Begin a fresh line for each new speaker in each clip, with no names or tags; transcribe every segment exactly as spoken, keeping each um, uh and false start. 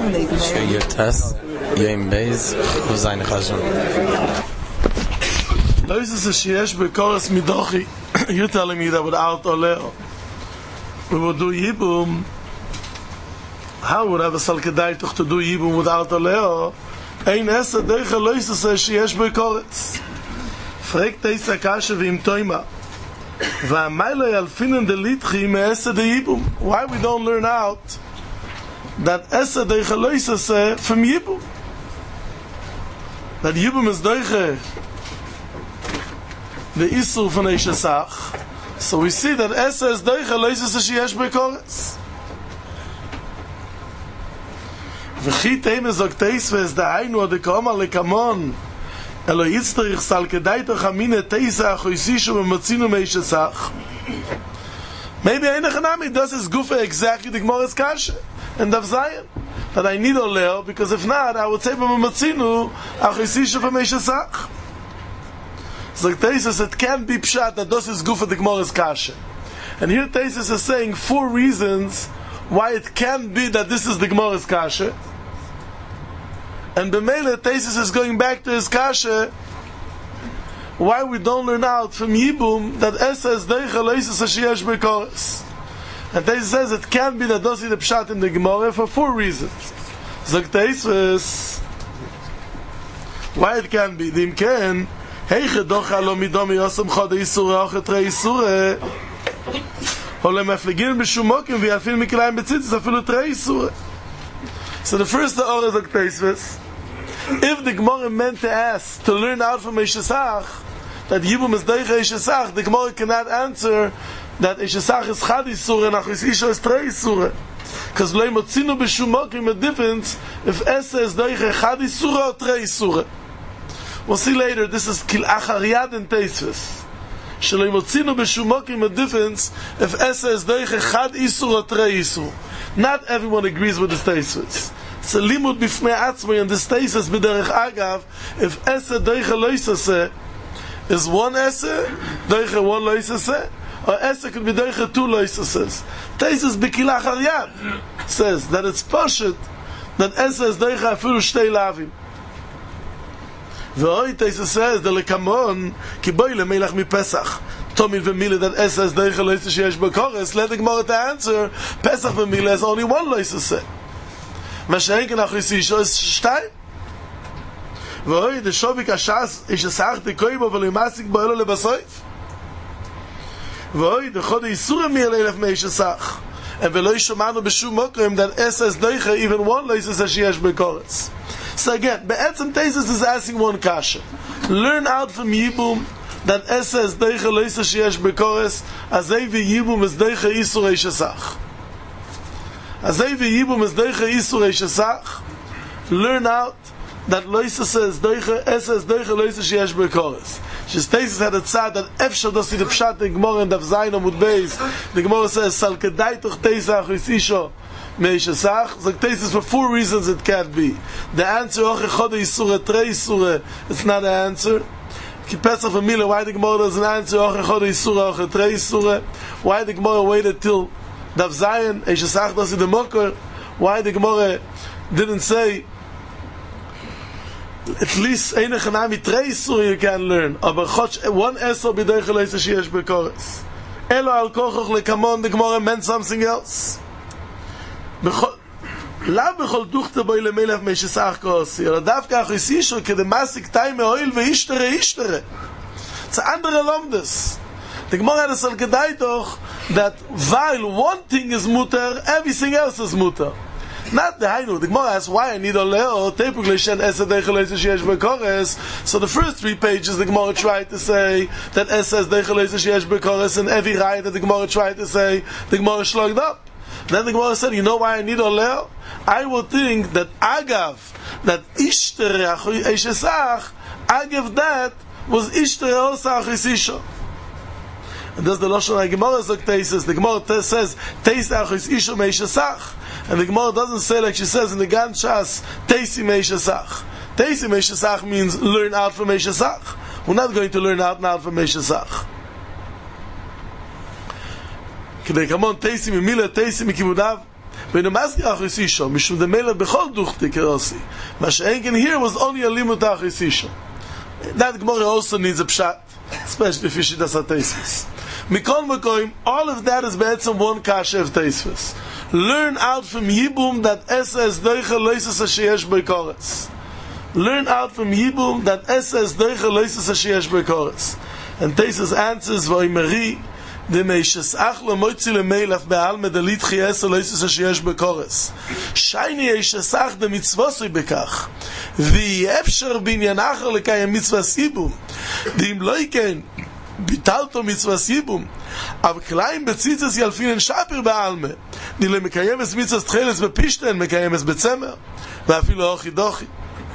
Your test, Yom Beis, Huzayin Chazon.
Lois is sheyesh bekoros midochi. You're telling me that without oleo, we would do yibum. How would I have a salkedai toch to do yibum without oleo? Ein esse deiche lois is sheyesh bekoros. Fragt dieser kashe v'im toima. V'amaylo yalfinen de litchi me esse de yibum. Why we don't learn out that esse deiche lois is from yibum? That yibum is deiche the Isur von Eishesach. So we see that Esa is Deicha Loises Sheyesh Bekoretz. V'chi teime zog teisve es dahainu ade koma lekamon elo yitzterich sal kedai toch amine teisa achoisishu v'motzinu meishesach. Maybe Einachanami does his gufa exactly the Gemara's kasha and Dav Zayin. That I need oleo, because if not, I would say v'motzinu achoisishu v'meishesach. So Taisus, it can't be pshat that this is gufa the Gemara's kasha. And here Taisus is saying four reasons why it can't be that this is the Gemara's kasha. And B'meile Taisus is going back to his kasha why we don't learn out from Yibum that Esa is deicha loises sheyesh bekoros. And Taisus says it can't be that this is the pshat in the Gemara for four reasons. So Taisus, why it can't be? Dim ken Heiche doch alo midomi yosem chode isure och etre isure Ole meflegin b'shumokim v'yalfin miklayim betzitzis afilu tre isure. So the first the order is like Teisves. If the Gemara meant to ask to learn out from Eishesach that Yibum is deicha Eishesach, the Gemara cannot answer that Eishesach is chad isure and achis isha is tre isure. Because lo motzinu b'shumokim a difference if Esa is deicha chad isure or tre isure. We'll see later, this is Kil Achariyad and Teisves. Shalei motzinu b'shumokim a difference if Esa is deiche chad isur or trei isur. Not everyone agrees with this Teisves. It's a limud b'fnei atzmai, and this Teisves b'derech agav, if Esa deiche loisase is one Esa, deiche one loisase, or Esa could be deiche two loisases. Teisves b'Kil Achariyad says that it's pashut that Esa is deiche afilu shtei lavim. V'oi Taisus says the lekamon ki boi lemelach mi Pesach. Tomid v'mile that Esa is deicha loisa sheyesh bekoros. Let the Gemara to answer. Pesach v'mile is only one loisa se. Mashenken achris isho is shtayim. V'oi the shovik hashas ish esach dekoibo v'lemasik bo'elo lebasoif. V'oi the chode isura mi elelef meish esach. And v'loi shomanu b'shum mokim that Esa is deicha even one loisa sheyesh bekoros. So again, Be'etzem Taisus is asking one kasha. Learn out from Yibum that Esa is deicha loisa sheyesh bekoros, azei v'Yibum is deicha isur Eishesach. Azei v'Yibum is deicha isur Eishesach. Learn out that loisa is deicha, Esa is deicha loisa sheyesh bekoros. Shis Taisus had a tzad that efshar dosi the pshat in Gemara and Dav Zayin Amud Beis. The Gemara says, Sal kedai toch teisa achis isho Meishesach. So Taisus for four reasons it can't be. The answer, Oche Chode Yisure, Tre Yisure, it's not an answer. Ki Pesach v'Mile, why the Gemara doesn't answer Oche Chode Yisure, Oche Tre Yisure? Why the Gemara waited till Dav Zayin, Eishesach dosi the Mokor? Why the Gemara didn't say at least Einachanami Tre Yisure you can learn. Aber Choch, one Esa b'deicha loisa sheyesh bekoros. Elo al kochoch lekamon, the Gemara meant something else. לאו בכל דוכתה בוי למלך משסח כוסי, אלא דווקא אחו יסישו כדי מסיק תאי מאויל ואישתרה אישתרה. It's an andere lomdes. The Gemara has al kedai toch that while one thing is mutter, everything else is mutter. Not the hainu. The Gemara asks why I need a leo, typically shen esa deicha loisa sheyesh bekoros. So the first three pages the Gemara tried to say that esa is deicha loisa sheyesh bekoros, and every right that the Gemara tried to say, the Gemara shlogged up. Then the Gemara said, you know why I need oleo? I would think that agav, that ishtere eishesach, agav that was ishtere also achis isho. And that's the Lashon HaGemara Zok Teisus. The Gemara says, Teis achis isho meishesach. And the Gemara doesn't say like she says in the Gan Shas, Teisi meishesach. Teisi meishesach means learn out from meishesach. We're not going to learn out now from meishesach. K'dei kamon teisi mimila teisi mikibudav When the Maskir Achisisha, Mishum the Melech Bechol Duchte Kerosi, Mashenken here was only a limit Achisisha. That Gemara also needs a pshat, especially if you should das Teisvus. Mikol Mekoim, all of that is better one kasha of Teisvus. Learn out from Yibum that Esa is Doicha Loises Hasheyesh Beikoretz. Learn out from Yibum that Esa is Doicha Loises Hasheyesh Beikoretz. And Teisvus answers, Voimeri, the Meishes Achlo Moitzi Lemeilach Be'al Medalit Chiesa Loises Hasheyesh Beikoretz. Shiny Eishes Ach de Mitzvosui Bekach. Vi Efsher Binyan Achar Lekayem Mitzvas Yibum. Dim Loiken, ביטלתו מצווה סיבום אבל קלעים בציצס ילפינן שפיר בעלמה דילה מקיימס מצווה תחילס בפישטן מקיימס בצמר ואפילו אוכי דוכי.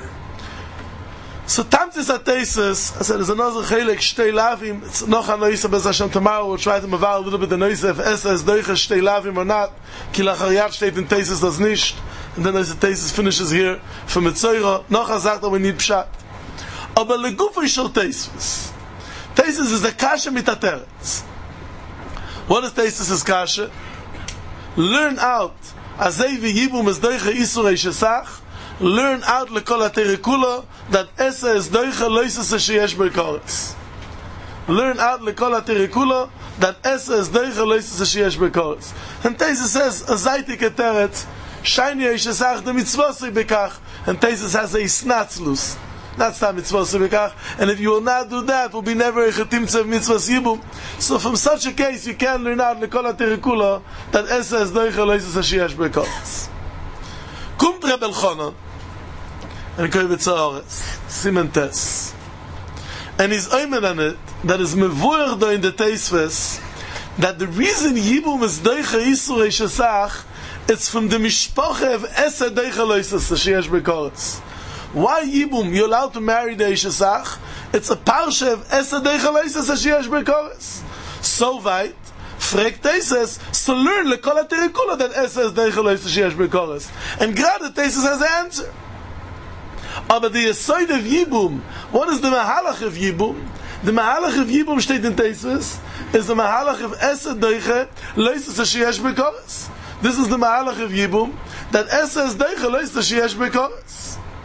So Tamtis Atesis, I said, there's another Chelek, Shtei Lavim, it's noch an Noisa Bez Hashem tomorrow, we'll try to move a little bit the Noisa, if Esa is Doicha Shtei Lavim or not, Ki Lachariyat steht in Tesis das nicht, and then there's a Tesis finishes here, from Metzoira, noch a sagt, we need Pshat. Aber Legufo Shel Tesis. Tesis is a kasha mit ateretz. What is Tesis is kasha? Learn out azay v'yibum es doicha isur eishesach. Learn out lekol aterekula that esa is doicha loises sheyesh bekoros. Learn out lekol aterekula that esa is doicha loises sheyesh bekoros. And Tesis says azay tik ateretz shiny eishesach the mitzvosei bekach. And Tesis has a snatzlus. That's not mitzvah sibikach, and if you will not do that, will be never a chetimtzev mitzvah sibum. So from such a case, you can learn out lekol aterikula that esa is doicha loises hashiyash bekoros. Kumt Reb Elchanan and Kovetz Haaretz Siman Tes, and he's oimed on it that is mevuach do in the Teisvus that the reason yibum is doicha isur eishesach, it's from the mishpacha of esa doicha loises hashiyash bekoros. Why Yibum? You're allowed to marry the Eishesach. It's a parsha of Esa Deicha Loises Hasheyesh Bekoros. So weit, fragt Tesis, so learn lekol aterikula that Esa is Deicha Loises Hasheyesh Bekoros. And gerade Tesis has the answer. Aber the Yesod of Yibum, what is the Mahalach of Yibum? The Mahalach of Yibum steht in Tesis, is the Mahalach of Esa Deicha Loises Hasheyesh Bekoros. This is the Mahalach of Yibum, that Esa is Deicha Loises Hasheyesh Bekoros.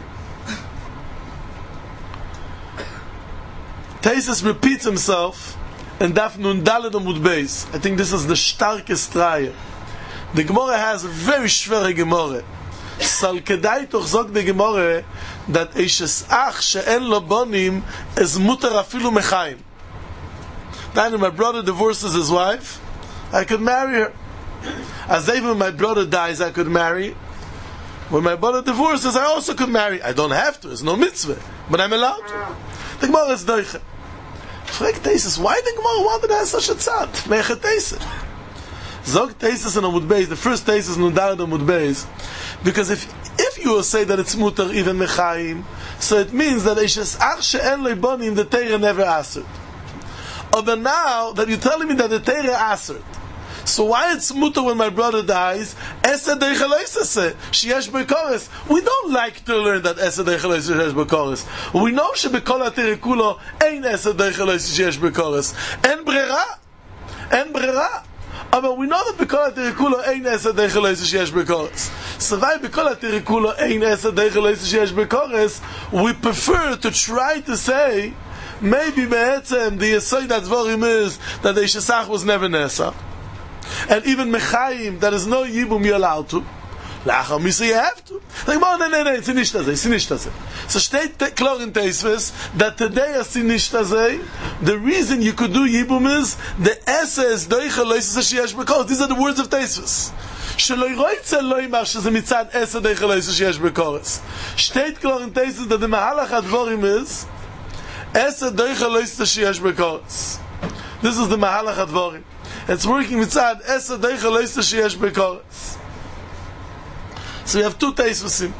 Tesis repeats himself and Daf Nun Daled Amud Beis. I think this is the starkest raya. The Gemara has a very schwere Gemara. Sal kedai toch zog the Gemara that Eishes Ach she'en lo bonim is mutar afilu mechaim. Then my brother divorces his wife, I could marry her. As even when my brother dies, I could marry. When my brother divorces, I also could marry. I don't have to, it's no mitzvah, but I'm allowed to. The Gemara is doiche. Frag Tesis, why the Gemara wanted to have such a tzad? Mechet Tesis. Zog Tesis and Amud Beis, the first Tesis and Nudar Amud Beis, because if if you will say that it's mutar even mechaim, so it means that Eishes Ach she'en lo bonim the Torah never answered. But now that you're telling me that the Torah answered, so why it's mutar when my brother dies? Esa deicha loisese sheyesh bekoros. We don't like to learn that esa deicha loisese sheyesh bekoros. We know shebekol aterikulo ein esa deicha loisese sheyesh bekoros. En brera, en brera. But we know that bekol aterikulo ein esa deicha loisese sheyesh bekoros. So why bekol aterikulo ein esa deicha loisese sheyesh bekoros? We prefer to try to say maybe be'etzem the yesod advarim is that the Eishesach was never nesa. And even Mechaim, there is no Yibum you're allowed to. Lachar Misa you have to. Like, no, no, no, no, it's nicht das, it's nicht das. So steht klar in Teisvus that today is nicht das. The reason you could do Yibum is the Esa is doicha loises hasheyesh bekoros. These are the words of Teisvus. Sheloi roitze loimar sheze mitzad Esa doicha loises hasheyesh bekoros. Steht klar in Teisvus that the Mahalach Advarim is Esa doicha loises hasheyesh bekoros. This is the Mahalach Advarim. It's working mitzad Esa deicha loises sheyesh bekoros. So we have two Teisvusim.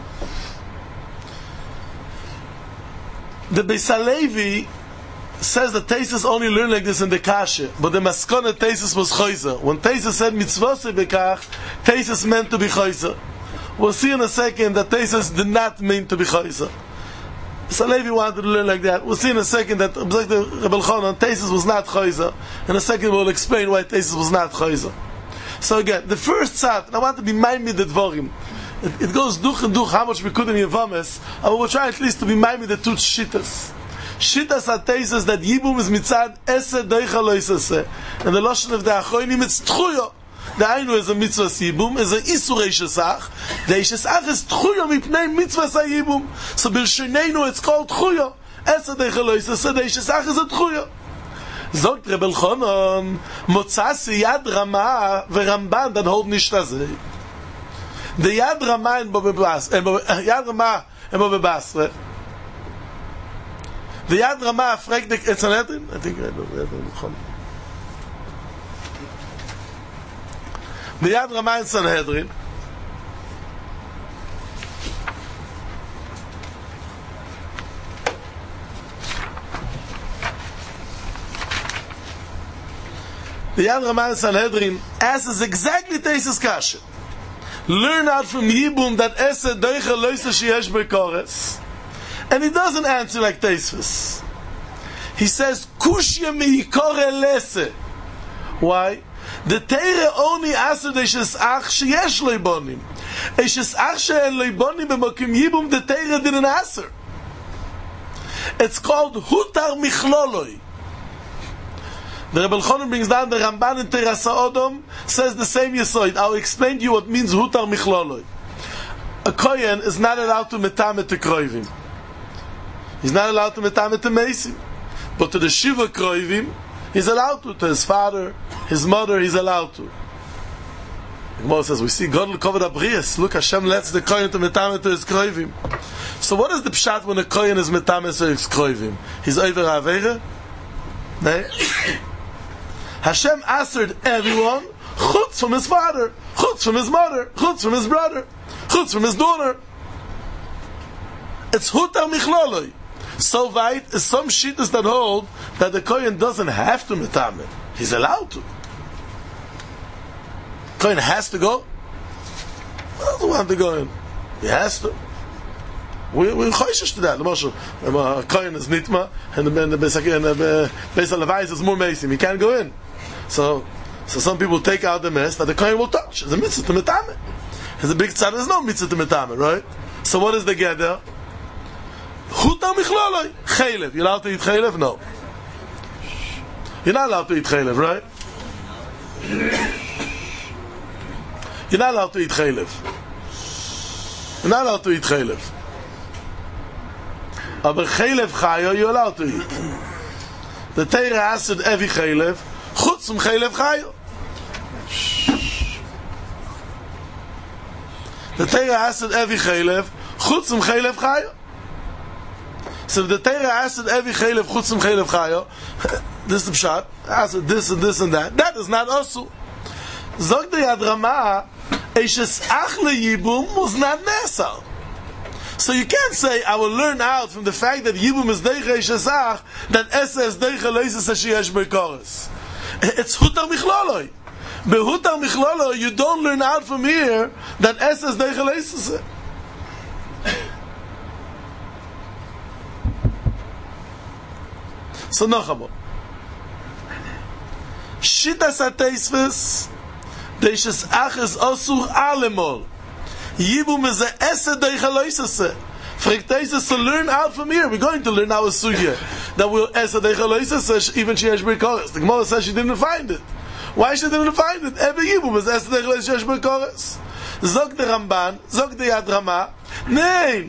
The Beis Halevi says that Tesis only learned like this in the Kasha, but the Maskona Tesis was choizer. When Tesis said mitzvosei bekach, Tesis meant to be choizer. We'll see in a second that Tesis did not mean to be choizer. Salevi wanted to learn like that. We'll see in a second that Reb Elchanan Tesis was not choizer. In a second we'll explain why Tesis was not choizer. So again, the first tzad, and I want to be minded the dvorim. It, it goes duch and duch, how much we could in Yevames, and we'll try at least to be minded the two shittas. Shittas are tesis that Yibum is mitzad ese deicha lo isase. And the Lashon of the Achronim, it's tchuyo. The Ainu is a mitzvah Yibum, is a isur eishesach. The eishesach is tchuyo mipnei mitzvah Yibum. So Bilshoneinu it's called tchuyo. Ese deicha lo isase, the eishesach is a tchuyo. Sagt Rebbe Elchanan, Motzasi Yad Rama veRamban, that hold nicht das. The Yad Rama in Bobbe Basra, Yad Rama in Bobbe Basra. The Yad Rama fragt the Sanhedrin, I think I know Rebbe Elchanan. The Yad Rama in Sanhedrin. The Yad Rama in Sanhedrin asks exactly Teisus Kasha. Learn out from Yibum that Ese Deicha Loisa Sheyesh Bekores. And he doesn't answer like Teisus. He says, Kushya Meikore Lese. Why? The Teire only aser Deishes Ach Sheyesh Leibonim. Eshes Ach Sheyen Leibonim B'mokim Yibum the Teire didn't answer. It's called Hutar Michloloi. The Rebbe Elchanan brings down the Ramban in Teras HaOdom, says the same Yesoid. I'll explain to you what means Hutar Michloloi. A Kohen is not allowed to metamet to Kroivim. He's not allowed to metamet to Meisim. But to the Shiva Kroivim, he's allowed to. To his father, his mother, he's allowed to. The Gemara says, we see God will cover the Abrias. Look, Hashem lets the Kohen to metamet to his Kroivim. So what is the pshat when a Kohen is metamet to his Kroivim? He's over Aveira? No? Hashem answered everyone, chutz from his father, chutz from his mother, chutz from his brother, chutz from his daughter. It's hutar michloloi. So weit is some shittas that hold that the Kohen doesn't have to metamet. He's allowed to. Kohen has to go. He doesn't want to go in. He has to. We we choishish to that. The Moshe, a Kohen is nitma, and the Beis HaLevai is more meisim. He can't go in. So, so some people take out the mess that the Kohen will touch. It's a mitzvah to metamet. It's a big tzad. There's no mitzvah to metamet, right? So what is the gather? Chuta michloloi. Chaylev. You're allowed to eat chaylev? No. You're not allowed to eat chaylev, right? You're not allowed to eat chaylev. You're not allowed to eat chaylev. Aber chaylev chayo, you're allowed to eat. The Torah asked every chaylev, chutz from chaylev chayo. The Torah asked every chaylev, chutz from chaylev chayo. So if the Torah asked every chaylev, chutz from chaylev chayo, this is the pshat, asked this and this and that, that is not also. Zog the Yad Rama, Eishes Achle Yibum was not Nesal. So you can't say, I will learn out from the fact that Yibum is Deicha Eishesach, that Esa is Deicha Leises Hashiyesh Bekoros. It's Hutar Michloloi. But Hutar Michloloi, you don't learn out from here that Esa is Deicha Leises. So Nochamo. Shittas HaTeisves, Deishes Ach is Osur Alemol. Yibum is a Esa Deicha Leisase. Fragteises to learn out from here. We're going to learn our sugya that we'll Esa Deicha Leisase even she has Bekoros. The Gemara says she didn't find it. Why she didn't find it? Every Yibum is Esa Deicha Leisase Bekoros. Zog the Ramban, Zog the Yad Rama. Nein.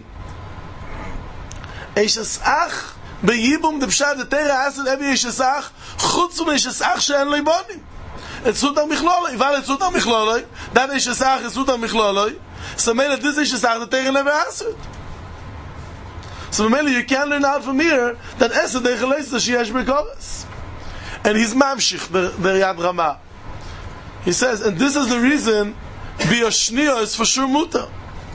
Eishes Ach be Yibum the Pshat the Torah asked every Eishes Ach chutz um Eishes Ach she'en leibonim. It's Hutar Michloloi. While it's Hutar Michloloi, that Eishes Ach is Hutar Michloloi. So maybe this Eishes Ach the Torah never answered. So maybe you can learn out from here that Esa Deicha Leises Sheyesh Bekoros. And he's mamshich the Yad Rama. He says, and this is the reason Bioshniya is for sure mutar.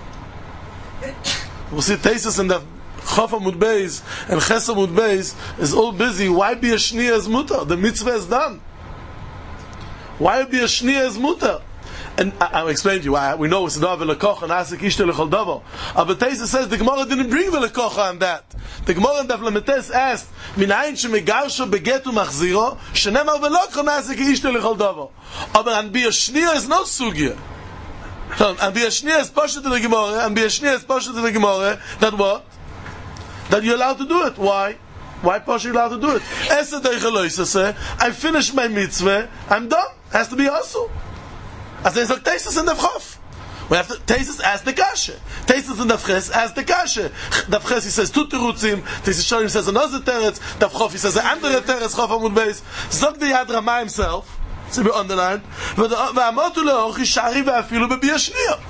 We'll see Teisus in the Chof Amud Beis and Ches Amud Beis is all busy. Why Bioshniya is mutar? The mitzvah is done. Why Bioshniya is mutar? And I, I'll explain to you why. We know it's not v'lekocha and asik ishte l'chol davar. But Taisa says the Gemara didn't bring v'lekocha on that. The Gemara in Daf Lametes asked, Minayin shemegarsho beget u'machziro, shenemar v'lekocha and asik ishte l'chol davar. But an biyashniya is not sugya. So, and biyashniya is pasha to the Gemara, and biyashniya is pasha to the Gemara, that what? That you're allowed to do it. Why? Why pasha you allowed to do it? I finished my mitzvah, I'm done. Has to be also. As they say, Teisus in the Chof. We have to, Teisus as the Kashe. Teisus in the Ches as the Kashe. The Ches he says, Tut Terutzim. Teisus Shorim says another Teretz. The Chof he says the andere Teretz, Chof Amud Beis. Zog the Yad Rama himself, to be underlined, V'amotu le'ochi shari ve'afilu be'biyashniya.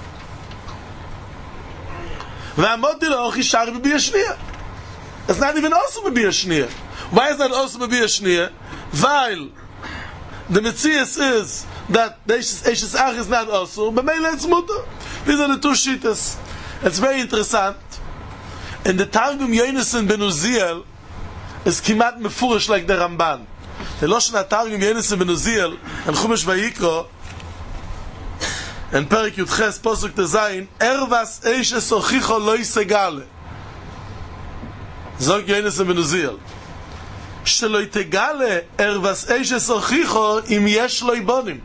V'amotu le'ochi shari be'biyashniya. It's not even also be'biyashniya. Why is that also be'biyashniya? Weil the Metzias is that the Eishes Ach is not also, but Meila it's Mutter. These are the two shittas. It's very interesting. In the Targum Yonason ben Uziel is kimat mefurish like the Ramban. The Loshen Targum Yonason ben Uziel and Chumash Vayikra and Perik Yudches Posuk Tezayin Ervas Eishes Ochicho Lo Yisegale Zog Yonason ben Uziel שלא יתגלה ערבס אשס הוכיחו אם יש לו איבונים.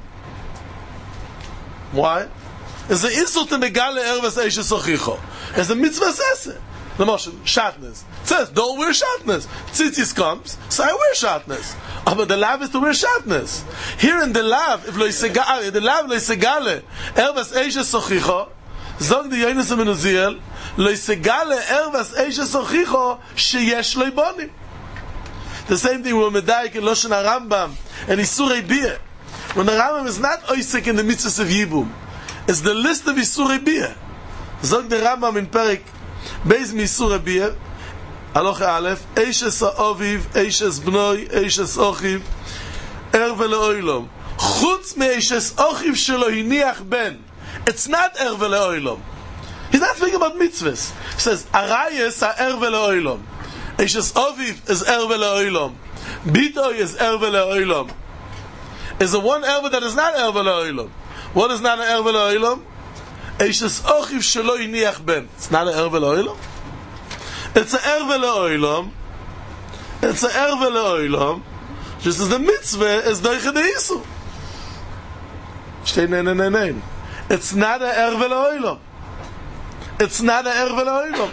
Why? איזה איסור תמגלה ערבס אשס הוכיחו. איזה מצווה ססה. למשל, shatnez. It says, don't wear shatnez. Tzitzis comes, so I wear shatnez. But the lav is to wear shatnez. Here in the lav, if lo yisegale, the lav lo yisegale ערבס אשס הוכיחו, זוג די יונס בן עוזיאל, לא יסגלה ערבס אשס הוכיחו שיש לו איבונים. The same thing with Medaik and Loshen HaRambam and Isurei Biyah. When the Rambam is not oisek in the mitzvahs of Yibum, it's the list of Isurei Biyah. Zog the Rambam in Perik Beis mi Isurei Biyah Alocha Aleph Eishes Ha'oviv, Eishes Bnoi, Eishes Ochiv Erve Le'oilom Chutz me Eishes Ochiv Shelo Hiniach Ben. It's not Erve Le'oilom. He's not speaking about mitzvahs. He says Arayes Ha'erve Le'oilom. Eishes Oviv is Erve Le'oilom. Bitoy is Erve Le'oilom. Is the one Erve that is not Erve Le'oilom. What is not an Erve Le'oilom? Eishes Ochiv Shelo Hiniach Ben. It's not an Erve Le'oilom. It's an Erve Le'oilom. It's an Erve Le'oilom. Just as the mitzvah is Doiche De'isu. Shtei nein, nein, nein, nein. It's not an Erve Le'oilom. It's not an Erve Le'oilom.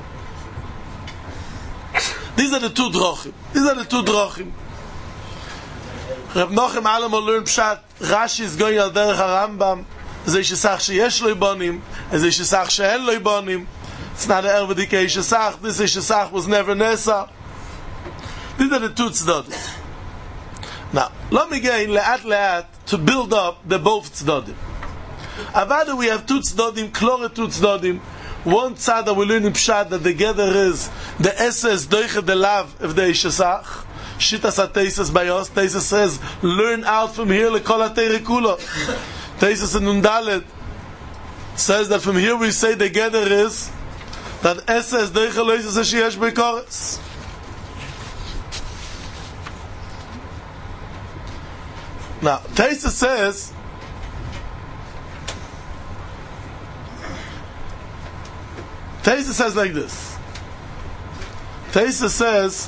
These are the two drochim. These are the two drochim. Reb Nochem Alamal learned Pshat. Rashi is going al derech HaRambam. Zeh shesach sheyesh lo ibonim. Zeh shesach she'en lo ibonim. It's not an erve dikei shesach. This shesach was never nesa. These are the two tzdodim. Now, let me get le'at le'at to build up the both tzdodim. Avada we have two tzdodim, klore two tzdodim. One tzad that we learn in Pshat that together is the Esses Doiche de Lav of the Ishesach. Shitas HaTeises Bayos. Teises says, learn out from here lekol HaTeire kulo. Teises in Undalet says that from here we say together is that Esses Doiche Lo Yisas Sheyesh Bekores. Now, Teises says Taisa says like this. Taisa says,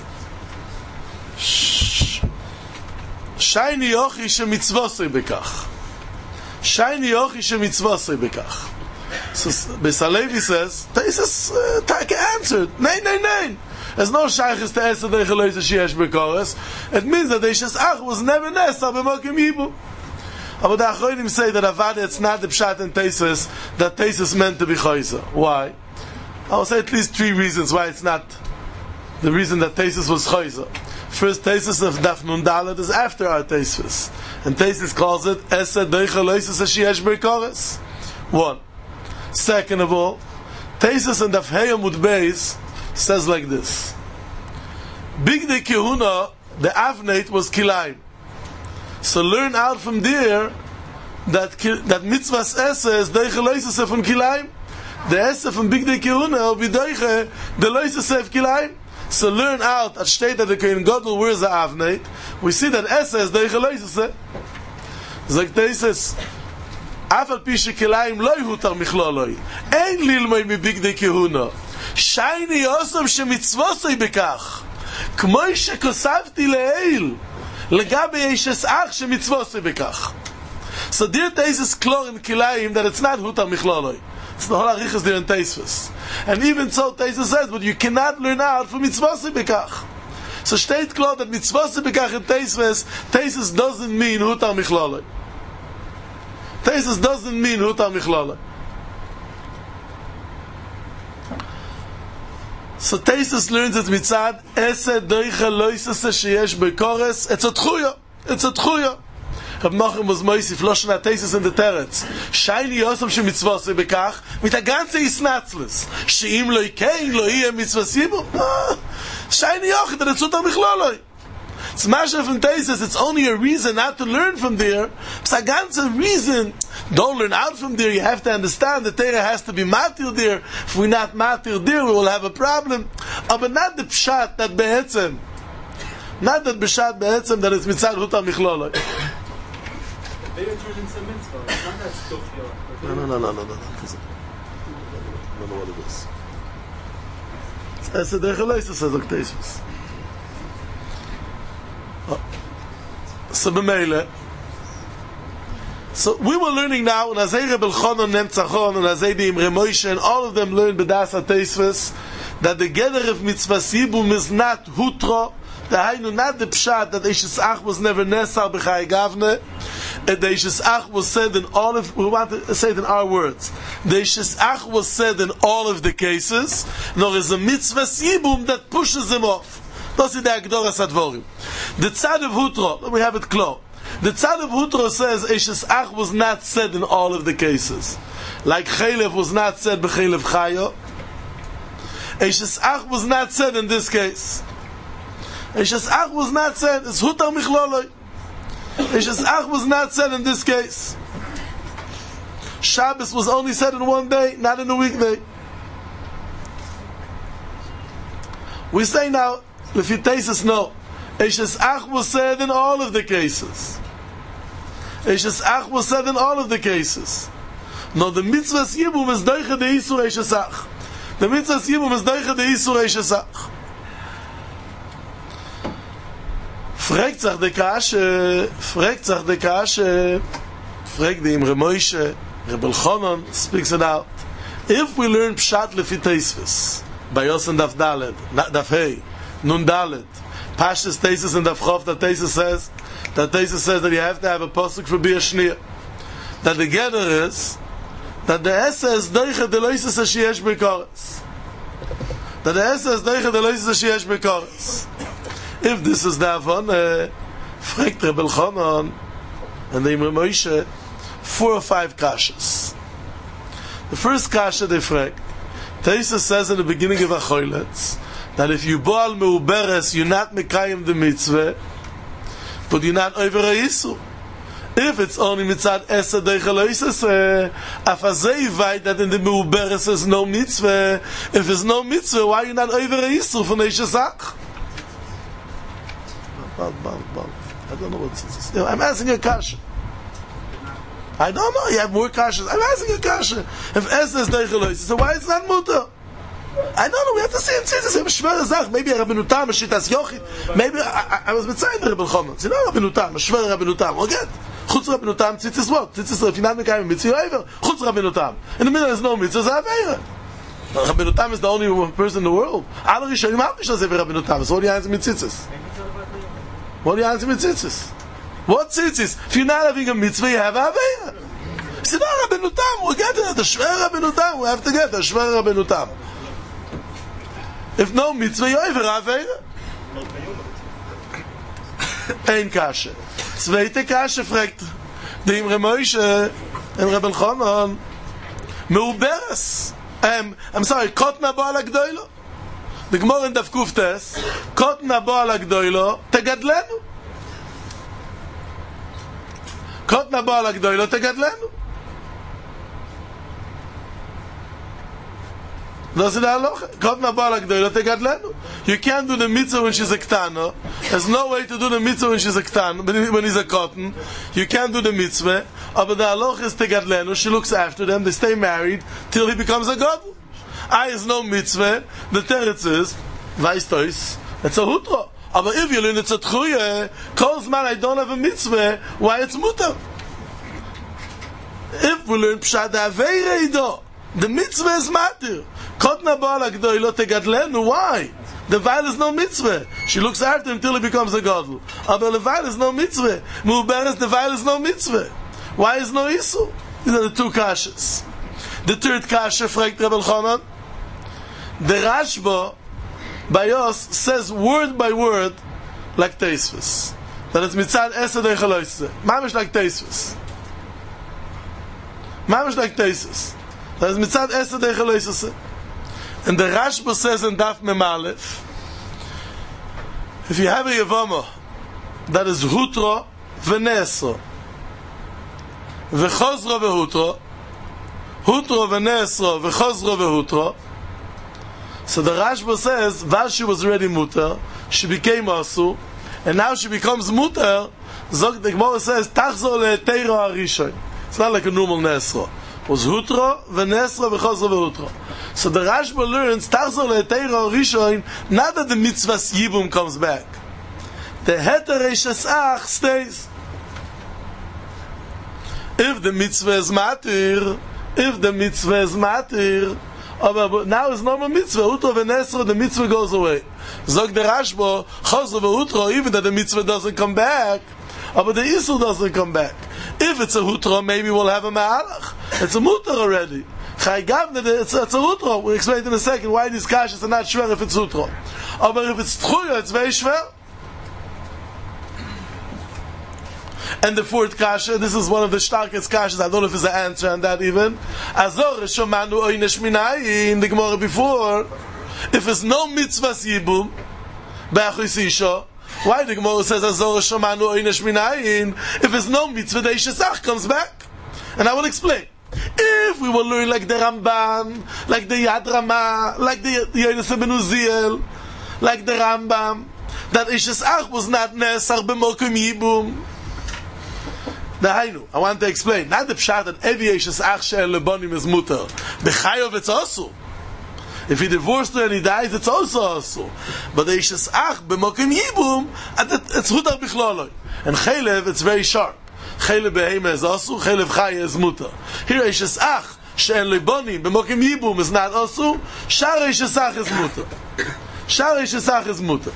Shayni yochi shemitzvosei bekach. Shayni yochi shemitzvosei bekach. So Besalevi says, Taisa uh, answered, Nein, nein, nein. There's no shaychis to Esa Deicheloisa Sheyesh Bekores. It means that the Eishes Ach was never Nesa b'mokim Yibu. But the Achronim say that Avada it's not the Pshat and Taisas that Taisas meant to be Choyza. Why? I'll say at least three reasons why it's not the reason that Teisus was Choyza. First, Teisus of Daf Nun Dalet is after our Teisus. And Teisus calls it Esa Doiche Lo Yisas Sheyesh Bekores. One. Second of all, Teisus and Daf Hey Amud Beis says like this. Big de Kehuna, the Avneit was Kilayim. So learn out from there that that Mitzvahs Esa is Doiche Lo Yisas from Kilayim. The Esa from Big Day Kehuna will be Doiche, the Lo Yisasef Kilayim. So learn out at state that the Kohen Gadol wears the Avneit. We see that Esa is Doiche Lo Yisasef. It's like Teises, אף על פי שכליים לא יהותר מכלולוי, אין ללמוי מבגדי כהונו, שייני אוסם שמצווסוי בכך, כמו שכוסבתי לעיל, לגבי אישס אח שמצווסוי בכך. So there is clear in Kilayim that it's not Hutar Michloloi. It's the whole Arichas there in Teisvus. And even so, Teisvus says, but you cannot learn out from Mitzvasi Bekach. So steht klar that Mitzvasi Bekach in Teisvus, Teisvus doesn't mean Hutar Michloloi. Teisvus doesn't mean Hutar Michloloi. So Teisvus learns it Mitzad, Ese Doicha Loisese Sheyesh Bekores, it's a Tchuya. It's a Tchuya. Rab Nachum was Moisif, Loshen HaTeisus in the Teretz. Shayni Yosem she mitzvosei bekach, mit der ganze Isnatzlis. Sheim lo ikein lo iye mitzvosibu. Shayni Yochid, that it's Hutar Michloloi. It's Masha from Teisus, it's only a reason not to learn from there. It's a ganze reason. Don't learn out from there, you have to understand the Torah has to be matir there. If we're not matir there, we will have a problem. But not the pshat that be'etzem. Not that pshat be'etzem that it's mitzad Hutar Michloloi.
They are doing some mitzvah. It's not that stuff here.
No, no, no, no, no, no. I don't know what it is. It's a decheloisus, says Octasius. So, b'meile. So, we were learning now, and Azei Rebel Chonon Nemtzachon, and Azei Di Imre Moshe, and all of them learned B'das HaTeisvus, that the gather of mitzvah sibum is not hutro, the hainu, not the pshat, that Eishes Ach was never nesar b'chai gavne, and the Eishes Ach was said in all of, we want to say it in our words, the Eishes Ach was said in all of the cases, nor is a mitzvah sibum that pushes them off. That's the Agdoras Advorim. The tzad of hutro, we have it clear. The tzad of hutro says Eishes Ach was not said in all of the cases. Like Chelev was not said b'Chelev Chayo. Eishes Ach was not said in this case. Eishes Ach was not said. It's Hutar Michloloi. Eishes Ach was not said in this case. Shabbos was only said in one day, not in a weekday. We say now, if it tastes no, Eishes Ach was said in all of the cases. Eishes Ach was said in all of the cases. No, the mitzvah yibum is doicha de isur Eishes Ach. The mitzvah yibum is doicha de isur Eishes Ach. Fragt sich de Kashe, fragt sich de Kashe, fragt the Imre Moshe, Rebel Chonon speaks it out. If we learn Pshat Lefi Teisvus, by Yosen Daf Dalet, Daf Hei, Nun Dalet, Pashas Teisus and Daf Chof, that Teisus says, that Teisus says that you have to have a posuk for Bia Shnia. That the gather is, that the Esa is Doicha de Loises Sheyesh Bekoros. That the Esa is Doicha de Loises Sheyesh Bekoros. If this is davon, uh, fragt Rebel Chonon and the Imre Moshe four or five kashas. The first kasha they fragt, Teisa says in the beginning of Achoyletz that if you boal meuberes, you're not mekayim the mitzvah, but you're not over a yisur. If it's only mitzad esa deichaloises, afazei vayt that in the meuberes is no mitzvah. If there's no mitzvah, why are you not over a yisur from Eishes Ach? I don't know what this is. I'm asking a kasha. I don't know. You have more kashas. I'm asking a kasha. If Esa is deichaloises, so why it's not mutter? I don't know. We have to see in tzitzis. Maybe Rabbeinu Tam, Shitas Yochid. Maybe I, I, I was mitzayim the Rebel Chonon. You know Rabbeinu Tam, Shver Rabbeinu Tam. Okay. Chutz Rabbeinu Tam, tzitzis what? Tzitzis if you're not mekayim mitzvah over. Chutz Rabbeinu Tam. In the middle there's no mitzvah. Zavera. Rabbeinu Tam is the only person in the world. Al Rishonim Al Rishonim Zever Rabbeinu Tam. So what do you answer with tzitzis? What do you answer with tzitzis? What tzitzis? If you're not having a mitzvah, you have avera. He said, no, Rabbeinu Tam. We're getting it. The Shver Rabbeinu Tam. We have to get the Shver Rabbeinu Tam. If no mitzvah, you over avera. Ein kashe. Zweite kashe fragt the Imre Moshe and Rebel Chonon meuberes. Um, I'm sorry, kotna bo ala gdoilo. The Gemara in Daf Kuftes, kotna bo ala gdoilo tegadlenu. Kotna bo ala gdoilo tegadlenu. That's the halacha. Kotna bo ala gdoilo tegadlenu. You can't do the mitzvah when she's a ktana. There's no way to do the mitzvah when she's a ktan, when he's a cotton. You can't do the mitzvah Aber the halacha is tegadlenu, she looks after them, they stay married, till he becomes a gadol. I is no mitzvah, the teretz is, weißt du es, it's a hutra. Aber if you learn it's a tchuye, calls man I don't have a mitzvah, why it's mutter? If we learn pshat aveirei do, the mitzvah is matter. Kotna ba'al ha'gdoilo tegadlenu, why? The veil is no mitzvah. She looks after him till he becomes a gadol. Aber the veil is no mitzvah. Mu'beres, the veil is no mitzvah. Why is no issue? These are the two kashas. The third kasha, fragt Rebbe Elchanan, the Rashba, by us, says word by word, like Teisvus. That it's mitzad esed eichaloise. Mamish like Teisvus. Mamish like Teisvus. That is mitzad esed eichaloise. And the Rashba says in Daf Mem Aleph, if you have a Yavama that is Hutra v'Nesra v'Chozra v'Hutra, Hutra v'Nesra v'Chozra v'Hutra, so the Rashba says while she was already mutar, she became asu, and now she becomes mutar. Zog the Gemara says tachzor le'teira harishon. It's not like a normal Nesra. It was Hutra v'Nesra v'Chozra v'Hutra. So the Rashba learns tachzor le'teira harishon, not that the mitzvahs yibum comes back. The heter reishes ach stays. If the mitzvah is matir, if the mitzvah is matir, but now it's no more mitzvah. Utra v'nesra, the mitzvah goes away. Zog the Rashba, chosra v'utra, even that the mitzvah doesn't come back, but the isur doesn't come back. If it's a hutra, maybe we'll have a ma'alach. It's a mutar already. Chai Gavne, it's, it's a hutra. We'll explain in a second why these kashas are not shver if it's hutra. But if it's tchuya, it's very shver. And the fourth kasha, this is one of the starkest kashas, I don't know if there's an answer on that even. Azor shomanu oynesh minayin, the Gemara before, if it's no mitzvahs yibum, b'achos isha, why the Gemara says Azor shomanu oynesh minayin, if it's no mitzvah, the ishesach comes back. And I will explain. If we will learn like the Ramban, like the Yad Ramah, like the Yonis ben Uziel, like the Rambam, that ishesach was not nesach b'mokum yibum, I want to explain. Not the pshat that every Eishes Ach She'el Lebonim is mutar. B'chayov it's also. If he divorced her and he dies, it's also also. But the Eishes Ach b'mokim yibum, it's hutar bichloloi. And Chaylev, it's very sharp. Chaylev behema is also, Chaylev chaya is mutar. Here Eishes Ach She'el Lebonim b'mokim yibum is not also. Shar Eishes Ach is mutar. Shar Eishes Ach is mutar.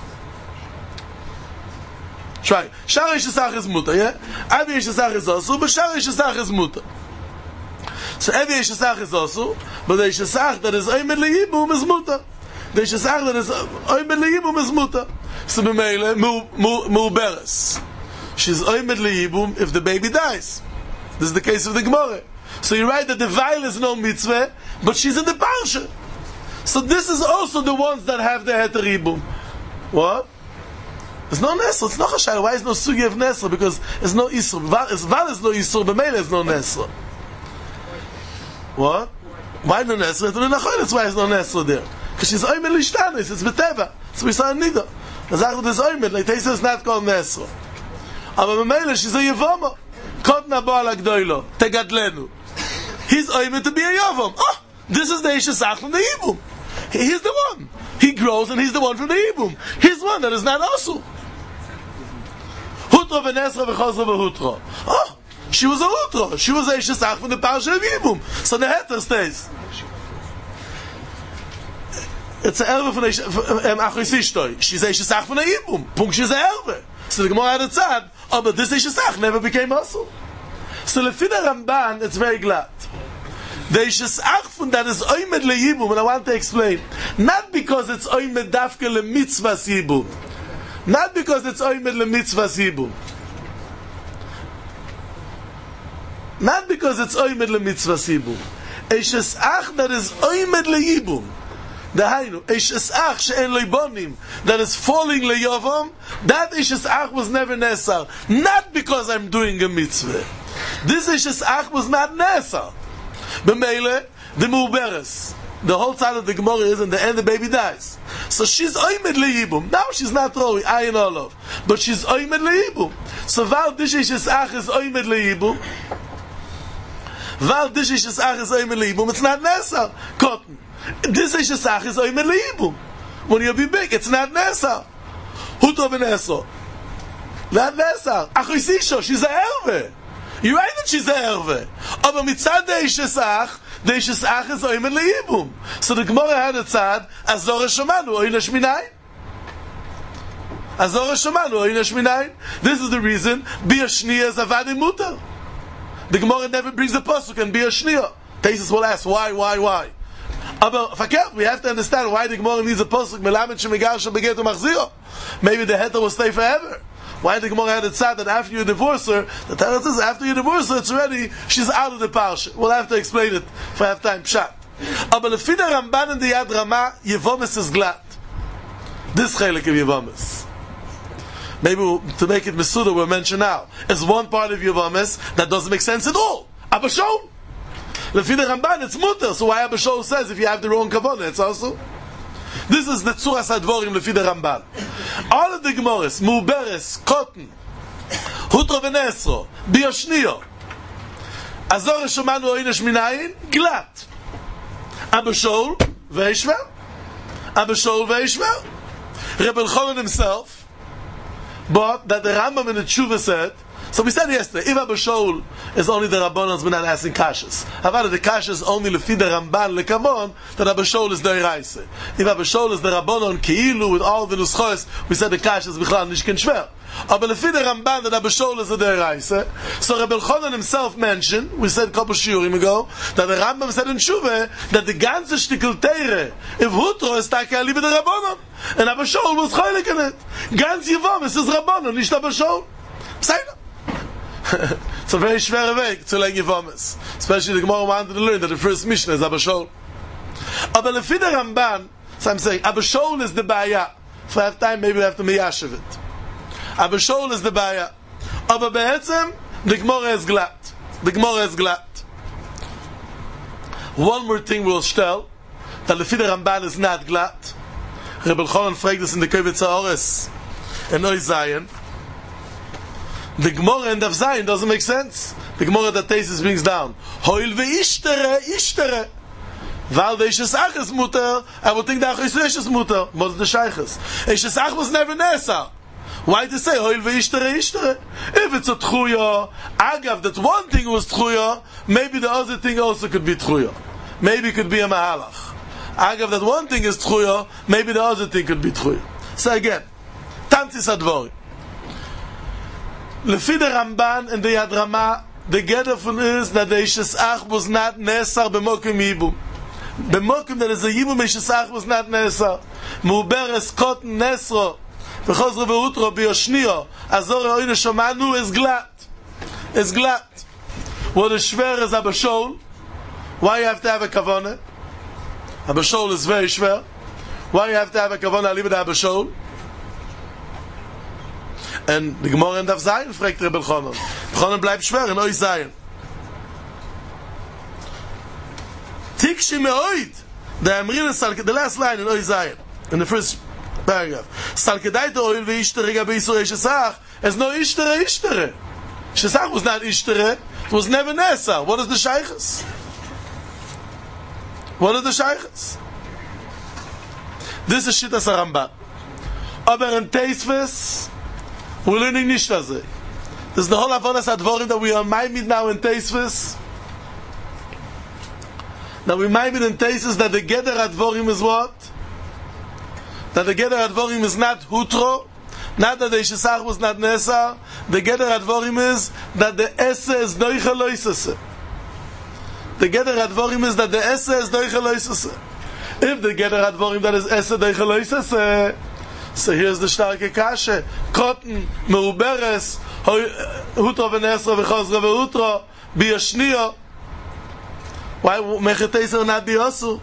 Try. Shar Yishesach is mutar, yeah? Avi Yishesach is also, but Shar Yishesach is mutar. So Avi Yishesach is also, but the Yishesach that is Oymed Le'yibum is mutar. The Yishesach that is Oymed Le'yibum is mutar. So B'meile, Mu'beres. She's Oymed Le'yibum if the baby dies. This is the case of the Gemara. So you write that the Veil is no mitzvah, but she's in the Parsha. So this is also the ones that have the Heter Yibum. What? There's no Nesra, it's not Chashai. Why is no Sugi of Nesra? Because there's no Isur. Val is no Isur, but Mele is no Nesra. What? Why no Nesra? That's why there's no Nesra there. Because she's Oymed L'ishtanis, it's B'teva. So we saw in Nida.Azach is Oymed, like Teisa is not called Nesra. Aber Mele, she's a Yevama. Kotna Ba'al HaGdoilo, Tegadlenu. He's Oymed to be a Yavam. Oh, this is the Ishesach from the Yibum. He's the one. He grows and he's the one from the Yibum. He's one that is not also. Hutra v'nesra v'chozra v'hutra. Oh, she was a hutra. She was a shesach from the parsha of Yibum. So the heter stays. It's an erve from the achos ishtoi. She's a shesach from the Yibum. Punkt, she's a erve. So the Gemara had a tzad. Oh, but this shesach never became also. So lefi the Ramban, it's very glad. The shesach from that is oymed le'yibum, and I want to explain. Not because it's oymed dafke le'mitzvahs yibum. Not because it's oymed le'mitzvahs yibum. Not because it's oymed le'mitzvahs yibum. A shesach that is oymed le'yibum. Dahainu, a shesach she'en le'bonim, that is falling le'yovam, that shesach was never nesar. Not because I'm doing a mitzvah. This shesach was not nesar. B'meile, the mu'beres. The whole side of the Gemara is, in the end the baby dies. So she's oymed le'yibum. Now she's not roi, ayin olav. But she's oymed le'yibum. So val dishe shesach is oymed le'yibum. Weil this is Shesach is oim elibum, it's not Nesar. Cotton. This is Shesach is oim elibum. When you be big, it's not Nesar. Hutro v'Nesro. Not Nesar. Achoisisho, she's a Erve. You're right that she's a Erve. Aber mitzad the Shesach, the Shesach is oim elibum. So the Gemara had a tzad, Azor Shomanu, oin Shminayin. Azor Shomanu, oin Shminayin. This is the reason, Bia Shnia is Avadim Mutar. The Gemara never brings the pasuk and be a shnia. Taisus will ask why, why, why. Aber verkehrt, we have to understand why the Gemara needs a pasuk. Melamed shemigar shebeget umachzio. Maybe the heter will stay forever. Why the Gemara had it said that after you divorce her, the Torah says after you divorce her, it's already she's out of the parsha. We'll have to explain it if I have time. Pshat. Aber lefi the Ramban and the Yad Rama, Yevomes is glad. This chelik of Yevomes. Maybe we'll, to make it Mesuda, we'll mention now. Is one part of Yevomes that doesn't make sense at all. Abba Shol. Lefi the Ramban, it's mutter. So why Abba Shol says if you have the wrong kavanah, it's also. This is the Tzuras Advorim lefi the Ramban. All of the Gemaras, Muberes, Cotton, Hutro v'Nesro, Bioshniyo, Azor Shomanu Oinesh Minayin, Glat. Abba Shol ve'Ishver. Abba Shol ve'Ishver. Rebbe Elchanan himself. But that the Rambam in the Tshuva said, so we said yesterday, if Abba Shol is only the Rabbanans, we're not asking Kashas. However, the Kashas only lefi the Ramban lekamon, that Abba Shol is the Eraise. If Abba Shol is the Rabbanon Keilu with all the Nuschos, we said the Kashas Bichlal Nishken Shver. Aber lefi the Ramban that Abba Shol is the Eraise. So Rebbe Elchanan himself mentioned, we said a couple shiurim ago, that the Rambam said in Tshuva that the ganze Shtikel Teire, if Hutro is Taka Liebe the Rabbanon, and Abba Shol was Choylik in it. Ganz Yevomes is Rabbanon, nicht Abba Shol. Pseida. It's a very schwere way to learn Yevomes. Especially the Gemara wanted to learn that the first Mishnah is Abba Shol. Aber lefi the Ramban, so I'm saying, Abba Shol is the Baya. If I have time, maybe we have to miyashiv it. Abba Shol is the Baya. Aber be'etzem, the Gemara is glatt. The Gemara is glatt. One more thing we'll tell, that lefi the Ramban is not glatt. Rebbe Elchanan fragt us in the Kovetz HaOres in Oy Zayin. The Gemara and of Zayin doesn't make sense. The Gemara that Taisus brings down. Hoil ve'ishtere, ishtere. Val ve'ishesach is muter, I would think that Achoseish is muter. What's the Sheiches? Ishesach was never Nesa. Why to say Hoil ve'ishtere, ishtere? If it's a Tchuya, Agav, that one thing was Tchuya, maybe the other thing also could be Tchuya. Maybe it could be a Mahalach. Agav, that one thing is Tchuya, maybe the other thing could be Tchuya. So again, Tantis Advori. Lefi the Ramban and the Yad Rama, the Gedder from is that the Shesach was not Nesar b'mokim Yibum. B'mokim that is a Yibum, Shesach was not Nesar. Muberes Cotton Nesro, v'chozro v'utro b'yoshniyo, Azor Oine Shomanu is Glat. Is Glat. What is Shver is Abba Shol. Why you have to have a kavanah? Abba Shol is very Shver. Why you have to have a kavanah leave it Abba Shol? And the Gemara and Daf Zayin fragt Rebbe Elchanan. Elchanan bleibt schwer in Oy Zayin. Tikshi me'oid. The Amrin is the last line in Oy Zayin, in the first paragraph. Salkedaita oil ve'ishtere gabe Yisur Shesach. There's no ishtere ishtere. Shesach was not ishtere. It was never Nesa. What is the Sheiches? What are the Sheiches? This is Shittas HaRambam. Aber in Teisves, we're learning Nishtazeh. This is the whole Avodas Advorim that we are maimed now in Teisves. Now we maimed in Teisves that the Geder Advorim is what? That the Geder Advorim is not Hutro, not that the Shesach was not Nesa. The Geder Advorim is that the Esse is Doicha Loisese. The Geder Advorim is that the Esse is Doicha Loisese. If the Geder Advorim that is Esse Doicha Loisese, so here's the starke Kashe. Cotton, Meuberes, Hutro v'Nesro v'chozro v'Hutro, Biyashniyo. Why Mecheteiser not Biyosu?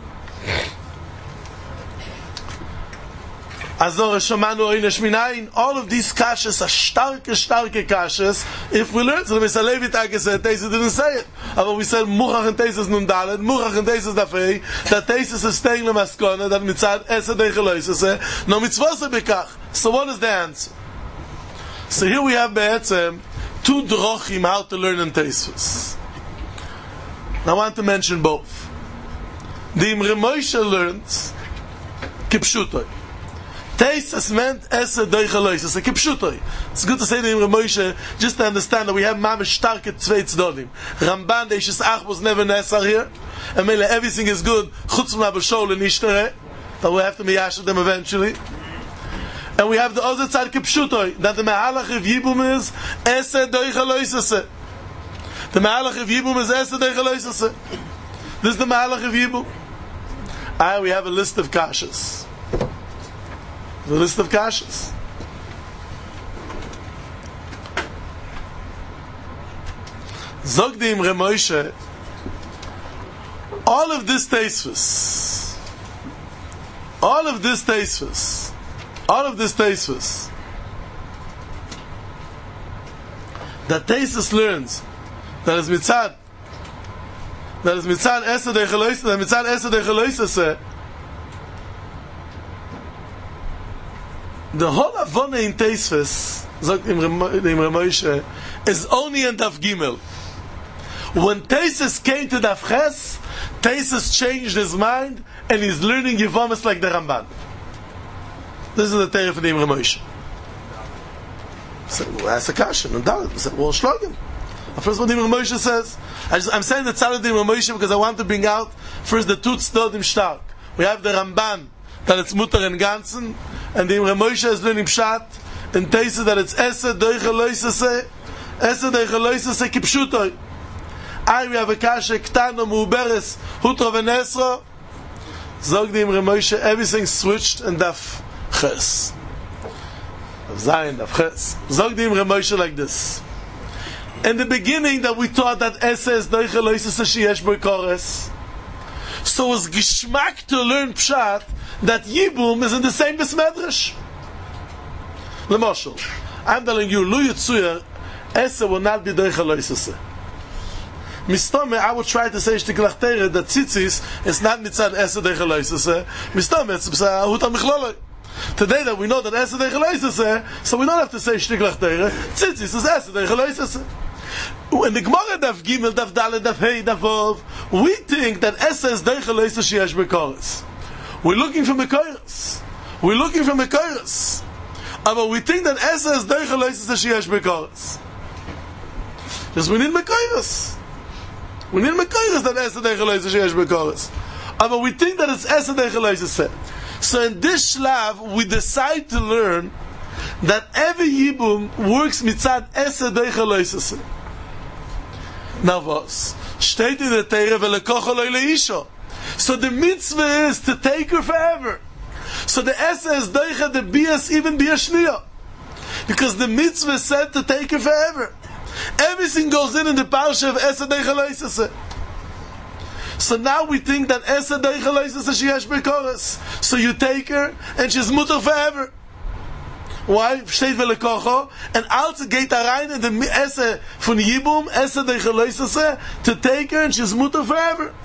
Azor Shomanu Oinesh Minayin. All of these Kashes are starke, starke Kashes. If we learn, so the Misalevi Tage said, Teiser didn't say it. But we said, Muchach and Teiser nun Dalet, Muchach and Teiser Dafei, that Teiser is staying in Maskona, that Mitzad Ese Deicheloisese, no Mitzvose Bekach. So what is the answer? So here we have Be'etzem, two drochim how to learn in Teisvus. I want to mention both. The Imre Moshe learns Kipshutoi. Teisas meant Ese Doichelois. It's a Kipshutoi. It's good to say the Imre Moshe just to understand that we have Mamish Starke Tzvei Tzdodim. Ramban, the Ishes Ach was never Nesar here. And Mele, everything is good. Chutz from Abashol and Ishtere. But we have to be Yash them eventually. And we have the other side Kipshutoi. That the Mehalach of Yibum is Ese Doichelois. The Mehalach of Yibum is Ese Doichelois. This is the Mehalach of Yibum. Ah, we have a list of kashas. The list of kashas. Zog di Imre Moshe, all of this teisvus, all of this teisvus, all of this teisvus, that teisvus learns, that is mitzad, that is mitzad esa deichelois, that is mitzad esa deichelois, the whole avona in teisvus, zog di Imre Moshe, is only in Daf Gimel. When Teisus came to Daf Ches, Teisus changed his mind and he's learning Yevomis like the Ramban. This is the Torah for the Imre Moshe. So, well, that's a kasha, no doubt. We said, well, Shlogim. First what the Imre Moshe says, I just, I'm saying the Tzad of the Imre Moshe because I want to bring out first the two Tzdodim Stark. We have the Ramban, that it's Mutter and Ganzen, and the Imre Moshe is learning Pshat, and Teisus that it's Ese Doiche Loisese, Ese Doiche Loisese Kipshutoi. I we have a kasha ktano muberes hutro venesro. Zog di Imre Moshe, everything switched and daf ches. Zayin daf ches. Zog di Imre Moshe like this. In the beginning that we thought that Ese is doiche loises sheyesh bo kores. So it was geschmack to learn pshat that Yibum is in the same besmedrash. Lemoshel, I'm telling you, lu yitzuyer, Ese will not be doiche loises. Mistome, I would try to say shtiklach teire that tzitzis is not mitzad ese deicheloisese. Mistome, it's huta michloloi. Today that we know that ese deicheloisese, so we don't have to say shtiklach teire. Tzitzis is ese deicheloisese. When the Gemara daf Gimel, daf Dalet, daf Hey, daf Vov, we think that ese is deicheloisese sheyesh bekoros. We're looking for mekoros. We're looking for mekoros. But we think that ese is deicheloisese sheyesh bekoros. Because we need mekoros. We need mekoros that Ese Deichelois sheyesh bekoros. But we think that it's Ese Deichelois. So in this shlav, we decide to learn that every Yibum works mitzad Ese Deichelois. Now was steht in the Torah velekocho lo leisho. So the mitzvah is to take her forever. So the Ese is Deiche the bias even bias shniya. Because the mitzvah is said to take her forever. Everything goes in in the parsha of Ese Deicheloisese. So now we think that Ese Deicheloisese sheyesh bekoros. So you take her and she's mutter forever. Why? Steht velekocho and also geht da rein in the Ese von Yibum, Ese Deicheloisese, to take her and she's mutter forever.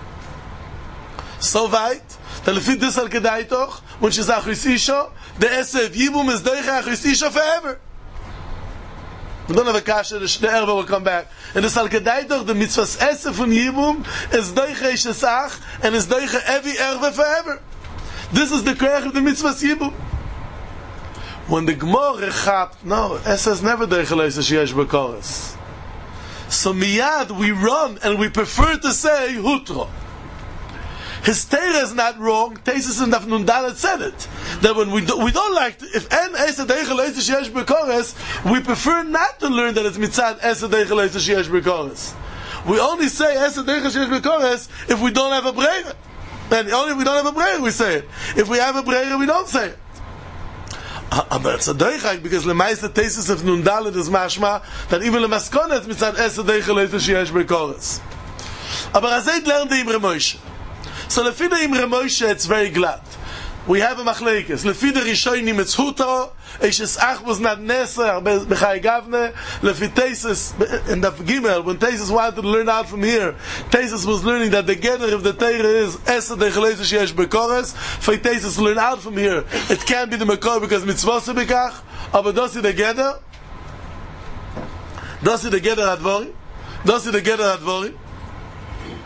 So weit, that lefit this al kedai toch, when she's achris isho, the Ese of Yibum is Deiche achris isho forever. We don't have a kasha, the Erba will come back. And the Salkedaitoch, the mitzvahs Ese from Yibum, is Deiche Shesach, and is Deiche every Erba forever. This is the koyach of the mitzvahs Yibum. When the Gemara chapped, no, Ese is never Deiche Leise Sheyesh Bekoros. So miyad, we run, and we prefer to say Hutro. His Torah is not wrong. Teisus and Daf Nun Dalet said it. That when we do, we don't like to, if en Ese Deiche Leise Sheyesh Bekoros, we prefer not to learn that it's mitzad Ese Deiche Leise Sheyesh Bekoros. We only say Ese Deiche Sheyesh Bekoros if we don't have a breira. And only if we don't have a breira we say it. If we have a breira we don't say it. Uh, but it's a deichak because lemaisa Teisus of Nun Dalet is mashma that even lemaskona it's mitzad Ese Deiche Leise Sheyesh Bekoros. Aber azeit lernt the Imre Moshe. So lefi the Imre Moshe it's very glad. We have a machlekes. Lefi the Rishonim it's Huto, Eishes Ach was not Neser, Bechai Gavne, Lefi Teisus, in the Gimel, when Teisus wanted to learn out from here, Teisus was learning that the gather of the Torah is Ese Deiche Leise Sheyesh Bekoros. For Teisus learn out from here, it can't be the Mekor because mitzvos bekach, aber dosi the gather, dosi the gather advori, dosi the gather advori,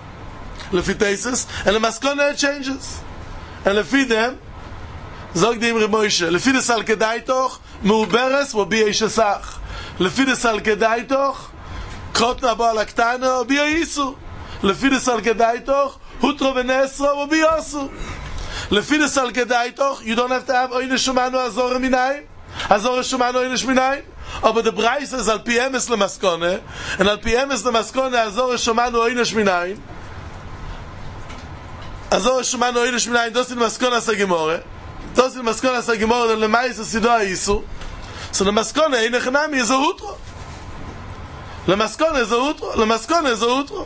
Lefi Teisus, and the Maskona changes. And Lefi them, Zog Dim Remoishe, Lefi the Sal Kedaitoch, Meuberes will be a Shesach. Lefi the Sal Kedaitoch, Kotna Baal Aktana will be a Isu. Lefi the Sal Kedaitoch, Hutro Venesra will be Asu. Lefi the Sal Kedaitoch, you don't have to have Oine Shumanu Azor Minayin. Azor Shumanu Oine Shminayin. Aber der Preis ist al P M S le Maskone, und al P M S le Maskone Azor Shumanu Oine Shminayin. Azor Shumanu Oine Shminayin, das ist die Maskone sa Gemore. Das ist die Maskone sa Gemore, denn le Mais ist Sido Aisu. So le Maskone, eine Chanami ist a Hutro. Le Maskone ist a Hutro. Le Maskone ist a Hutro.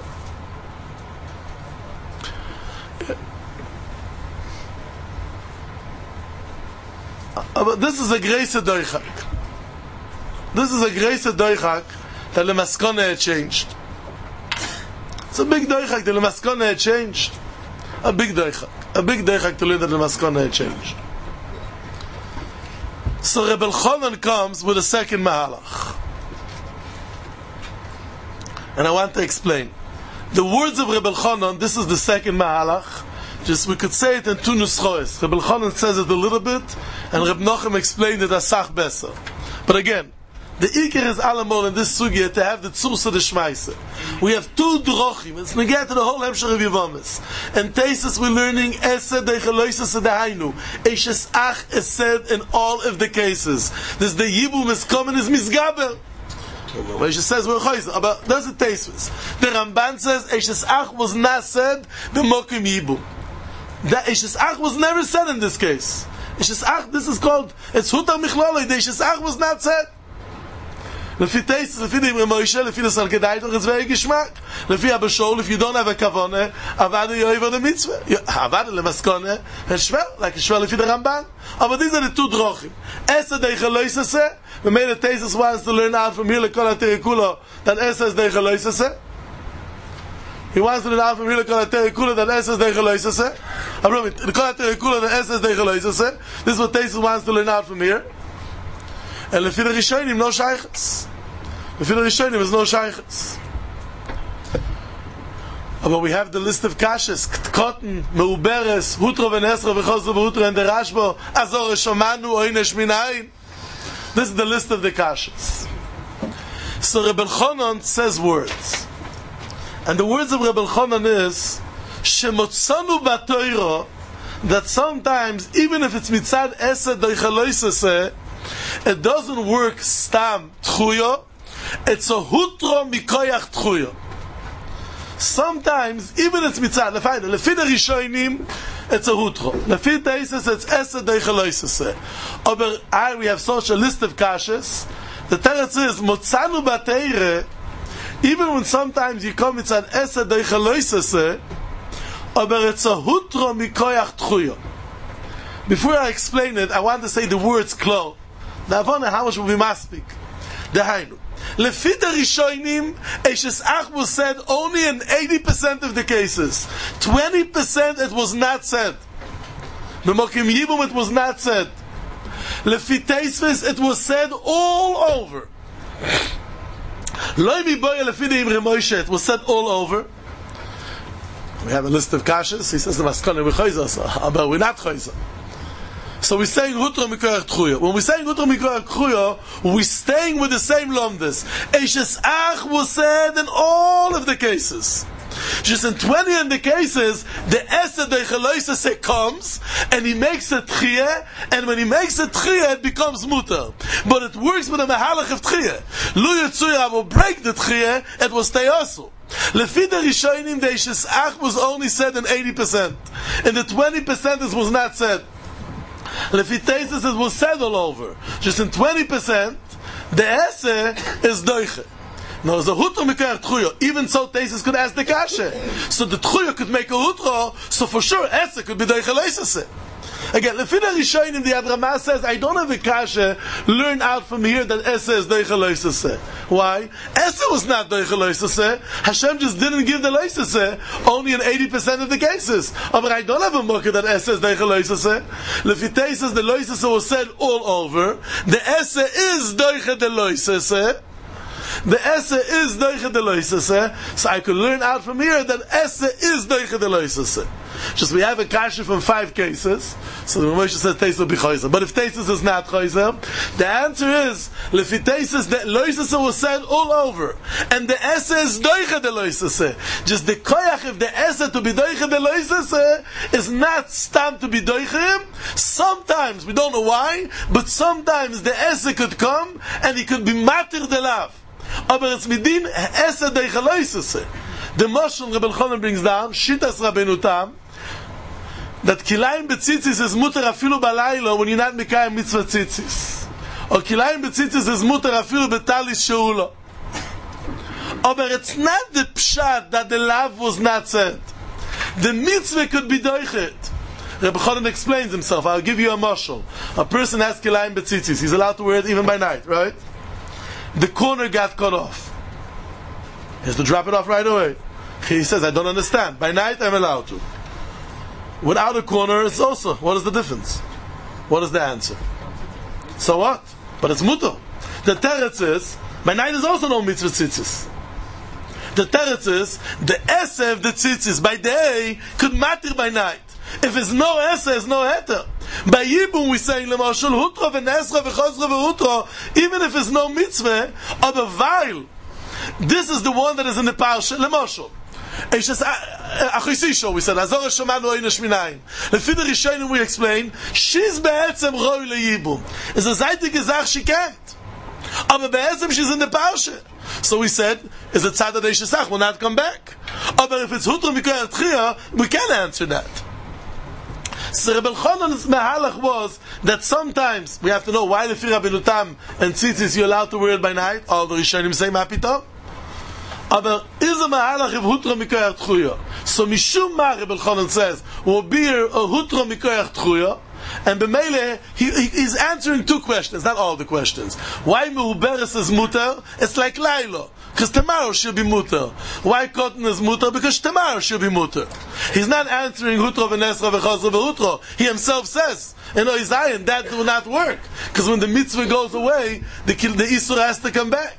Aber this is a great doichak. This is a great doichak that the maskone had changed. It's a big doichak that the maskone had changed. A big doichak. A big doichak to learn that the maskone had changed. So Rebbe Elchanan comes with a second mahalach. And I want to explain. The words of Rebbe Elchanan, this is the second mahalach. Just we could say it in two nuschoes. Rebbe Elchanan says it a little bit, and Reb Nochem explained it as Sach Besser. But again, the Iker is allemol in this sugya to have the Tzursa de Shmeise. We have two drochim. It's negate to the whole Hemshech of Yevamis. And Teisus we're learning Esed Deicheloises Dehainu. Eshes Ach is said in all of the cases. This the Yibum is coming is Misgaber. Eshes says we're choiz. But that's the Teisus. The Ramban says Eshes Ach was not said the Mokim Yibum. That Eshes Ach was never said in this case. Eshes Ach, this is called, it's Hutar Michloloi, the Eshes Ach was not said. Lefi Teisus, lefi the Imre Moshe, lefi the Sal Kedaitoch, it's very Gishmak. Lefi Abashol, if you don't have a Kavone, Avada Yoiva the Mitzvah. Avada le Maskone, it's Shvel, like Shvel lefi the Ramban. But these are the two drochim. Esa Deicheloisese, we made a Teisus wants to learn out from here, Lekol HaTerikulo, that Esa is Deicheloisese. He wants to learn out from here, Lekol HaTerikulo, that Esa is Deicheloisese. Lekol HaTerikulo, that Esa is Deicheloisese. This is what Teisus wants to learn out from here. And lefi the Rishonim, no shaychus. Lefi the Rishonim is no shaychus. But we have the list of kashas: Cotton, Meuberes, Hutro Venesra, V'chosro V'hutro, and the Rashbo, Azor Shomanu, Oine Shminayin. This is the list of the kashas. So Rebbe Elchanan says words. And the words of Rebbe Elchanan is, Shemotzanu ba'Torah, that sometimes, even if it's mitzad esed doicheloisese, it doesn't work stam tchuyo, it's a hutro mikoyach tchuyo. Sometimes, even it's mitzad, lefi the Rishonim, it's a hutro. Lefi Teisus, it's esed deicheloisese. But I, we have such a list of kashas. The teretz is, motzanu b'teire, even when sometimes you come mitzad esed deicheloisese, but it's a hutro mikoyach tchuyo. Before I explain it, I want to say the words klo. The Avona, how much will be maspik? Dehainu. Lefi the Rishonim, Eshes Ach was said only in eighty percent of the cases. twenty percent it was not said. B'mokim Yibum it was not said. Lefi Teisus it was said all over. Loi mi boya lefi the Imre Moshe it was said all over. We have a list of kashas. He says the Maskone we're choiza, but we're not choiza. So we're saying Hutro Mikoyach Tchuyo. When we're saying Hutro Mikoyach Tchuyo, we're staying with the same lomdes. Eshes Ach was said in all of the cases. Just in twenty of the cases, the Esed Deicheloisese comes, and he makes a Tchiyah, and when he makes a Tchiyah, it becomes Mutar. But it works with a Mehalach of Tchiyah. Lu Yetzuya will break the Tchiyah, it will stay also. Lefi the Rishonim, the Eshes Ach was only said in eighty percent. In the twenty percent, it was not said. Lefi Teisus it was said all over. Just in twenty percent, the Ese is Doiche. Now, the Hutro Mikoyach Tchuyo. Even so, Teisus could ask the Kasha. So the Tchuyo could make a Hutro, so for sure, Ese could be Doiche Leisese. Again, Lefi the Rishonim, the Abraham says, I don't have a Kasha, learn out from here that Ese is Doiche Leisese. Why? Ese was not Doiche Leisese. Hashem just didn't give the Leisese, only in eighty percent of the cases. But I don't have a Mocha that Ese is Doiche Leisese. Lefi Teisus, the Leisese was said all over. The Ese is Doiche de Leisese. the esse is doiche de loisese, so I could learn out from here that esse is doiche de loisese. Just we have a kasha from five cases, so the Moshe says Teis will be choizer. But if Teis is not choizer, the answer is lefi Teis that loisese was said all over, and the esse is doiche de loisese. Just the koyach of the esse to be doiche de loisese is not stam to be doiche. Sometimes we don't know why, but sometimes the esse could come and he could be matir de lav. Aber it's midin esse doiche loisese. The Moshe Rebbe Elchanan brings down Shitas Rabbeinu Tam that kilayim betzitzis is muter afilu balaylo when you're not mekayim mitzvah tzitzis, or kilayim betzitzis is muter afilu betalis sheulo. But it's not the pshat that the lav was not said. The mitzvah could be doichet. Rebbe Elchanan explains himself. I'll give you a mashal. A person has kilayim betzitzis. He's allowed to wear it even by night, right? The corner got cut off. He has to drop it off right away. He says, I don't understand. By night, I'm allowed to. Without a corner, it's also. What is the difference? What is the answer? So what? But it's mutter. The teretz is, by night is also no mitzvah tzitzis. The teretz is, the esse of the tzitzis by day could matter by night. If it's no esse, it's no heter. By Yibum we say, Lemashal hutro v'nesra v'chosra v'hutro, even if it's no mitzvah, aber weil, this is the one that is in the parsha, Lemashal. It's just Achisisho, we said, Azor Shomanu Einish Minayim. Lefi the Rishonim we explain, she's be'etzem roi le'yibum. It's a zayte gezach she can't. Aber be'etzem she's in the parsha. So we said, is it tzad adei shesach, will not come back. Aber if it's hutro mikor atchia, we can answer that. So Rebbe Elchanan's mehalach was that sometimes we have to know why the Lefi Rabbeinu Tam and tzitzis you're allowed to wear it by night. All the Rishonim say mapito. Aber is a mahalach of hutra mikoyach tchuya. So mishum ma Rebbe Elchanan says will be a hutra mikoyach tchuya, and b'meile he, he he's answering two questions, not all the questions. Why mehuberes is muter? It's like Laila, because tomorrow she'll be muter. Why cotton is muter? Because tomorrow she'll be muter. He's not answering hutra v'nesra v'chosra v'hutro. He himself says in Isaiah that will not work, because when the mitzvah goes away, the the isur has to come back.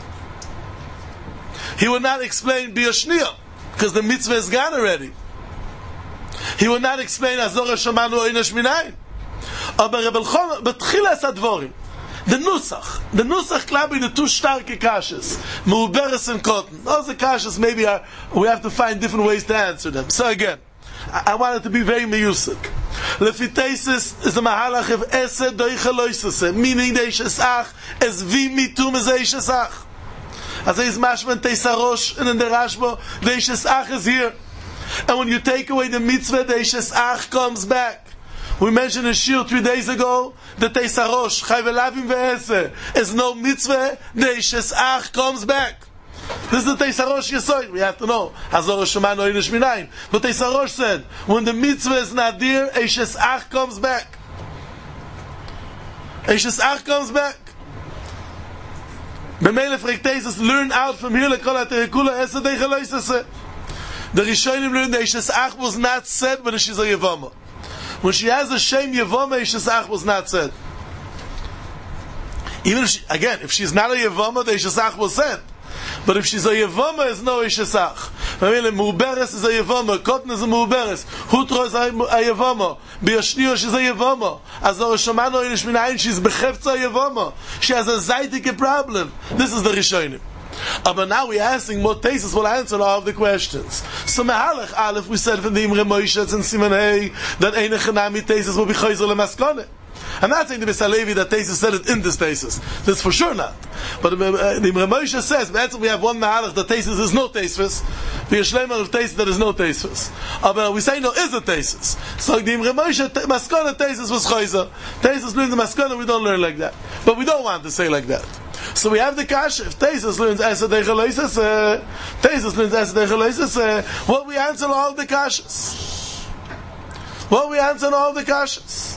He will not explain Biyashniya, because the mitzvah is gone already. He will not explain Azor Shomanu Einish Minayim. Aber Rebbe Elchanan, betchilas advorim, the nusach, the nusach klabi the two starke kashas, meuberes and cotton. Those kashas maybe are, we have to find different ways to answer them. So again, I, I want it to be very meyusik. Lefi Teisis is a mahalach of esse doiche loisese, meaning the ishesach es vi mitum es ishesach. As is mashman teisarosh, and in the Rashba, the ishesach is here. And when you take away the mitzvah, the ishesach comes back. We mentioned in Shir three days ago, the teisarosh, chayvelavim ve'ese, is no mitzvah, the ishesach comes back. This is the teisarosh yesoid. We have to know. Hazor Shomanu Einish Minayim. But teisarosh said, when the mitzvah is not there, ishesach comes back. Ishesach comes back. B'meile fragt Teisus, learn out from here lekol ha'terikula esse deiche loisese. The Rishonim learned that ishesach was not said when she's a yevama. When she has a shame yevama, ishesach was not said. Even if she, again, if she's not a yevama, the ishesach was said. But if she's a yevama, it's no ishesach. B'meile meuberes is a yevama, cotton is a meuberes, hutro is a yevama, biyashniyo she's a yevama, Azor Shomanu Einish Minayim she's bechefza yevama. She has a zaytike problem. This is the Rishonim. But now we're asking what Teisus will answer all of the questions. So mehalach aleph we said from the Imre Moshe and Siman Hey that eine chanami Teisus will be choizer lemaskone. I'm not saying the Bisalevi that Teisus said it in this Teisus. That's for sure not. But the Imre Moshe says that's we have one mehalach that Teisus is no Teisus. We are shleimer of Teisus that is no Teisus. But we say no is a Teisus. So the Imre Moshe maskone Teisus was choizer. Teisus learns the maskone, we don't learn like that. But we don't want to say like that. So we have the kasha. If Teisus learns Esa Deiche Loisese, Teisus learns Esa Deiche Loisese, what we answer all the kashas? What we answer all the kashas?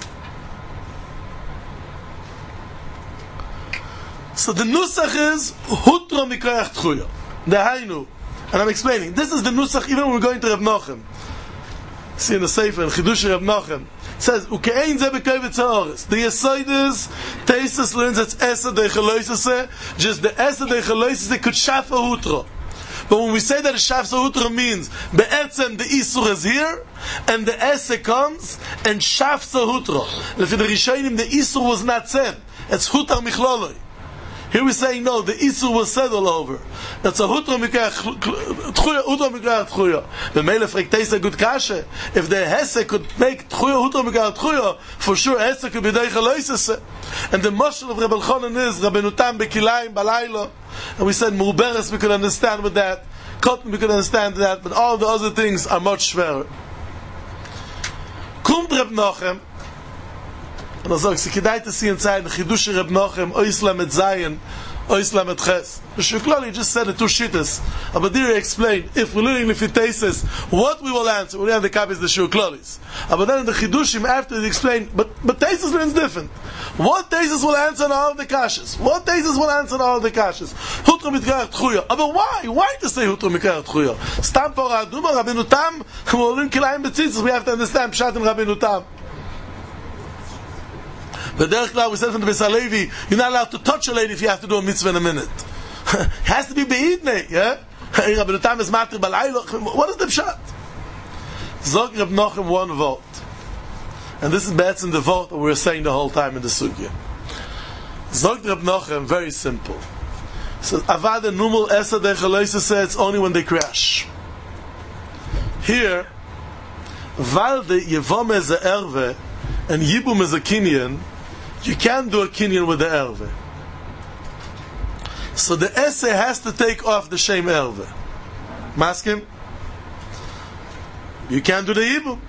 So the nusach is hutro mikoyach tchuya. The hainu, and I'm explaining. This is the nusach. Even when we're going to Reb Nochem, see in the Sefer in Chidush Reb Nochem, says, Ukein ze bekovet zahores. The Yesodis, Teisus learns it's Esa de Cheloisese, just the Esa de Cheloisese could shafa hutro. But when we say that a shafa hutro means, Be'etzem the Isur is here, and the Esa comes, and shafa hutro. If the Rishonim, the Isur was not said. It's hutar michloloi. Here we're saying, no, the Isur was said all over. That's a hutra mikrach tchuya, hutra mikrach tchuya. The Mele fragt Teisa good kashe. If the Hesse could make tchuya, hutra mikrach tchuya, for sure Hesse could be deicha loisese. And the mashal of Rebbe Elchanan is, Rabbeinu Tam bekilayim balaylo. And we said, Muberes we could understand with that. Cotton we could understand that. But all the other things are much schwerer. Kumt Reb Nochem, and I sage, Sie kedai to see inside the Chidush Reb Nochem, Oisla mit Zayin, Oisla mit Ches. The Shuklali just said the two shittas. But there he explained, if we're learning if it tastes, what we will answer, we have the copies the Shuklalis. But then in the Chidushim, after he explained, but but tastes means different. What tastes will answer on all the kashas? What tastes will answer on all the kashas? Hutra mitkarach tchuya. But why? Why to say Hutra mitkarach tchuya? Stam por Aduma, Rabbeinu Tam, Chmolim Kilayim Betzitzis, we have to understand Pshat in Rabbeinu Tam. But Derech Klau, we said from the Beis HaLevi, you're not allowed to touch a lady if you have to do a mitzvah in a minute. It has to be be'idnei, yeah? Rabbeinu Tam is matir balaylo. What is the pshat? Zog Reb Nochem one vote. And this is better than the vote that we were saying the whole time in the sugya. Zog Reb Nochem, very simple. So Avada Numul Esa de Chaloisa says it's only when they crash. Here, Val de Yevom is a erve, and Yibum is a kinyan, you can't do a kinyan with the erve. So the essay has to take off the shem erve. Maskim? You can't do the Yibum.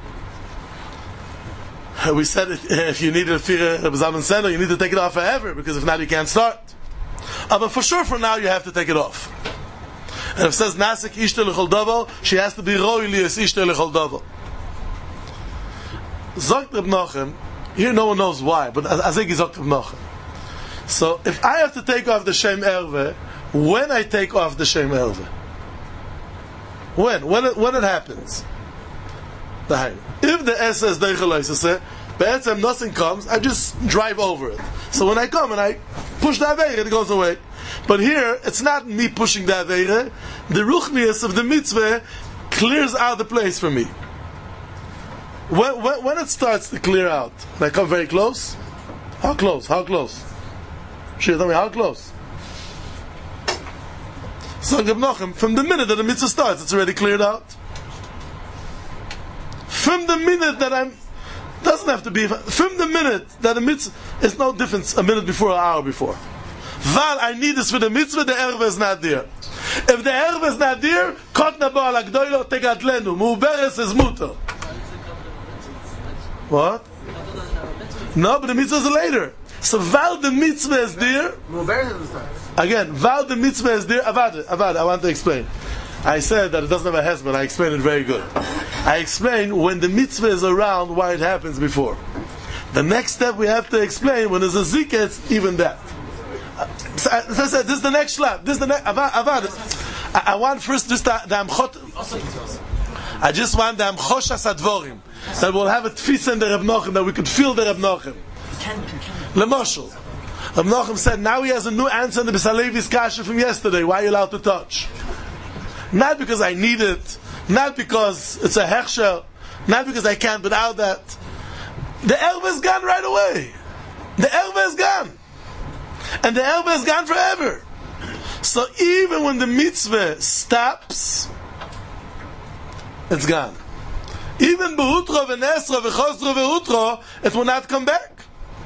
We said if you need a Fira Zaman Seno, you need to take it off forever, because if not, you can't start. Uh, but for sure, for now, you have to take it off. And if it says Nasik Ishte L'chol Dovo, she has to be Roili as Ishte L'chol Dovo. Zogt Reb Nochem, here no one knows why, but Azegi Zogt Reb Nochem. So, if I have to take off the Shem Erve, when I take off the Shem Erve? When? When it, when it happens? If the S says Deichel Be'etzem nothing comes, I just drive over it. So when I come and I push the Aveire, it goes away. But here, it's not me pushing the Aveire. The Ruchnius of the mitzvah clears out the place for me. When, when, when it starts to clear out, and I come very close, how close? How close? She tell me how close? So Reb Nochem, from the minute that the mitzvah starts, it's already cleared out. From the minute that I'm, doesn't have to be, from the minute that the mitzvah, it's no difference a minute before or an hour before. Val, I need this for the mitzvah, the erve is not there. If the erve is not there, kot nabo al agdoilo tegatlenu, muberes is muter. What? No, but the mitzvah is later. So Val the mitzvah is there. Again, Val the mitzvah is there. Avad, Avad, I want to explain. I said that it doesn't have a husband. I explained it very good. I explained when the mitzvah is around why it happens before. The next step we have to explain when there's a zikah, it's even that. So I, so I said, this is the next slap. This is the next. Avad, Avad. I, I want first just the, the amchot. I just want the amchoshas advorim. That we'll have a tfisa in the Reb Nochem, that we could feel the Reb Nochem. Lemoshel. Reb Nochem said, now he has a new answer in the Beis HaLevi's kasha from yesterday. Why are you allowed to touch? Not because I need it, not because it's a hechsher, not because I can't without that. The erva is gone right away. The erva is gone. And the erva is gone forever. So even when the mitzvah stops, it's gone. Even behutro v'nesro v'chosro v'hutro, it will not come back.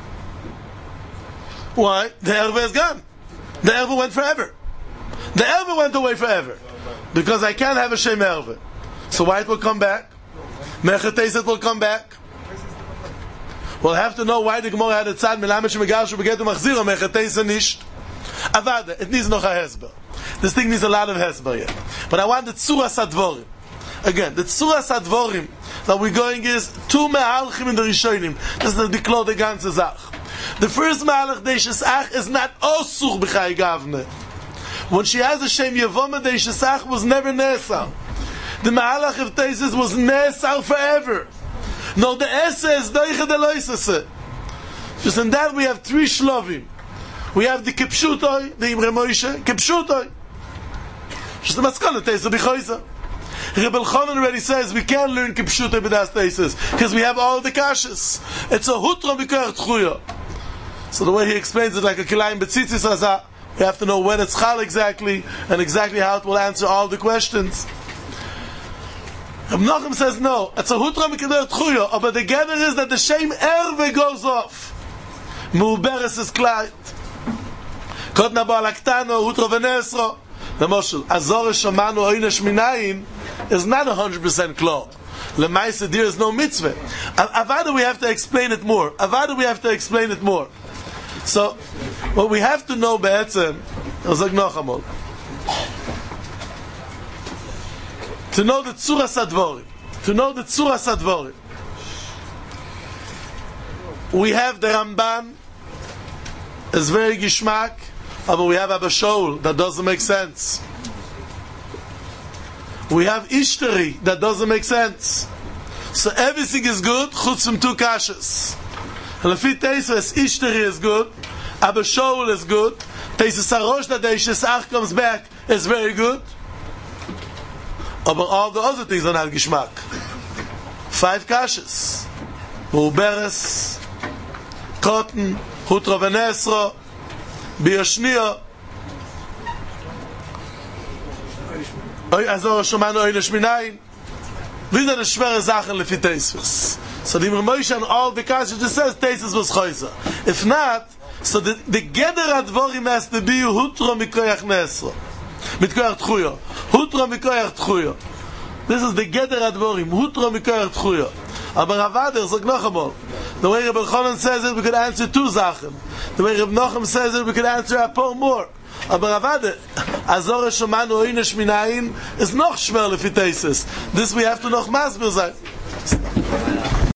Why? The erva is gone. The erva went forever. The erva went away forever. Because I can't have a Shem Erve. So why it will come back? Mechetes it will come back. We'll have to know why the Gemara had a tzad melamed shemegar shu begetu machziro mechetes nisht. Avada, it needs noch a hesber. This thing needs a lot of hesber yet. But I want the tzuras advorim. Again, the tzuras advorim that we're going is two me'alchim in the Rishonim. This is the diklo de ganze Zach. The first me'alch deishes ach is not osur b'chai gavne. When she has a Shem Yevoma, the Yishesach was never Nesal. The Mahalach of Tesis was Nesal forever. No, the esse is doiche de loisese. Just in that we have three shlovim. We have the kipshutoi, the Imre Moshe, kipshutoi. Just the maskana teisa b'choisa. Rebbe Elchanan already says we can't learn kipshutoi b'das teises because we have all the kashas. It's a hutra b'koyach tchuya. So the way he explains it like a kilayim b'tzitzis azah, we have to know when it's chal exactly and exactly how it will answer all the questions. Reb Nachum says no, it's a hutra b'koyach tchuya, but the gather is that the shem erve goes off. Mu'beres is klait. Kotna ba'alaktano, hutra v'nesro. The Moshel, Azor Shamanu Oynesh Minayin is not one hundred percent clear. Lemaisa, there is no mitzvah. Avada, we have to explain it more. Avada, we have to explain it more. So, what we have to know, Be'etzem, to know the Tzura Sadvorim, to know the Tzura Sadvorim, we have the Ramban, is very gishmak, but we have Abba Shaul, that doesn't make sense. We have Ishtari, that doesn't make sense. So everything is good, chutz from two kashas. And if it Teisves, Ishtari is good, Abba Shaul is good, Teisves Arosh, that the Ishesach comes back, is very good. But all the other things are not gishmak. Five kashas. Uberes, Cotton, Hutra Venesro, Biyashniya, Azor Shomanu Oynesh Minayin. These are the schwere Sachen lefi Teisves. So the Imre Moshe and all the Kasha just says Teisves was Choyza. If not, so the, the Geder Advorim has to be Hutra Mikoyach Nesro. Mikoyach Tchuya. Hutra Mikoyach Tchuya. This is the Geder Advorim. Hutra Mikoyach Tchuya. Aber Ravader, sag noch einmal. The way Rebbe Elchanan says it, we could answer two Sachen. The way Rebbe Nachum says it, we could answer a paar more. Aber Ravader, Azor Shomanu Oynesh Minayin is noch schwer lefi Teises. This we have to noch masbir sein.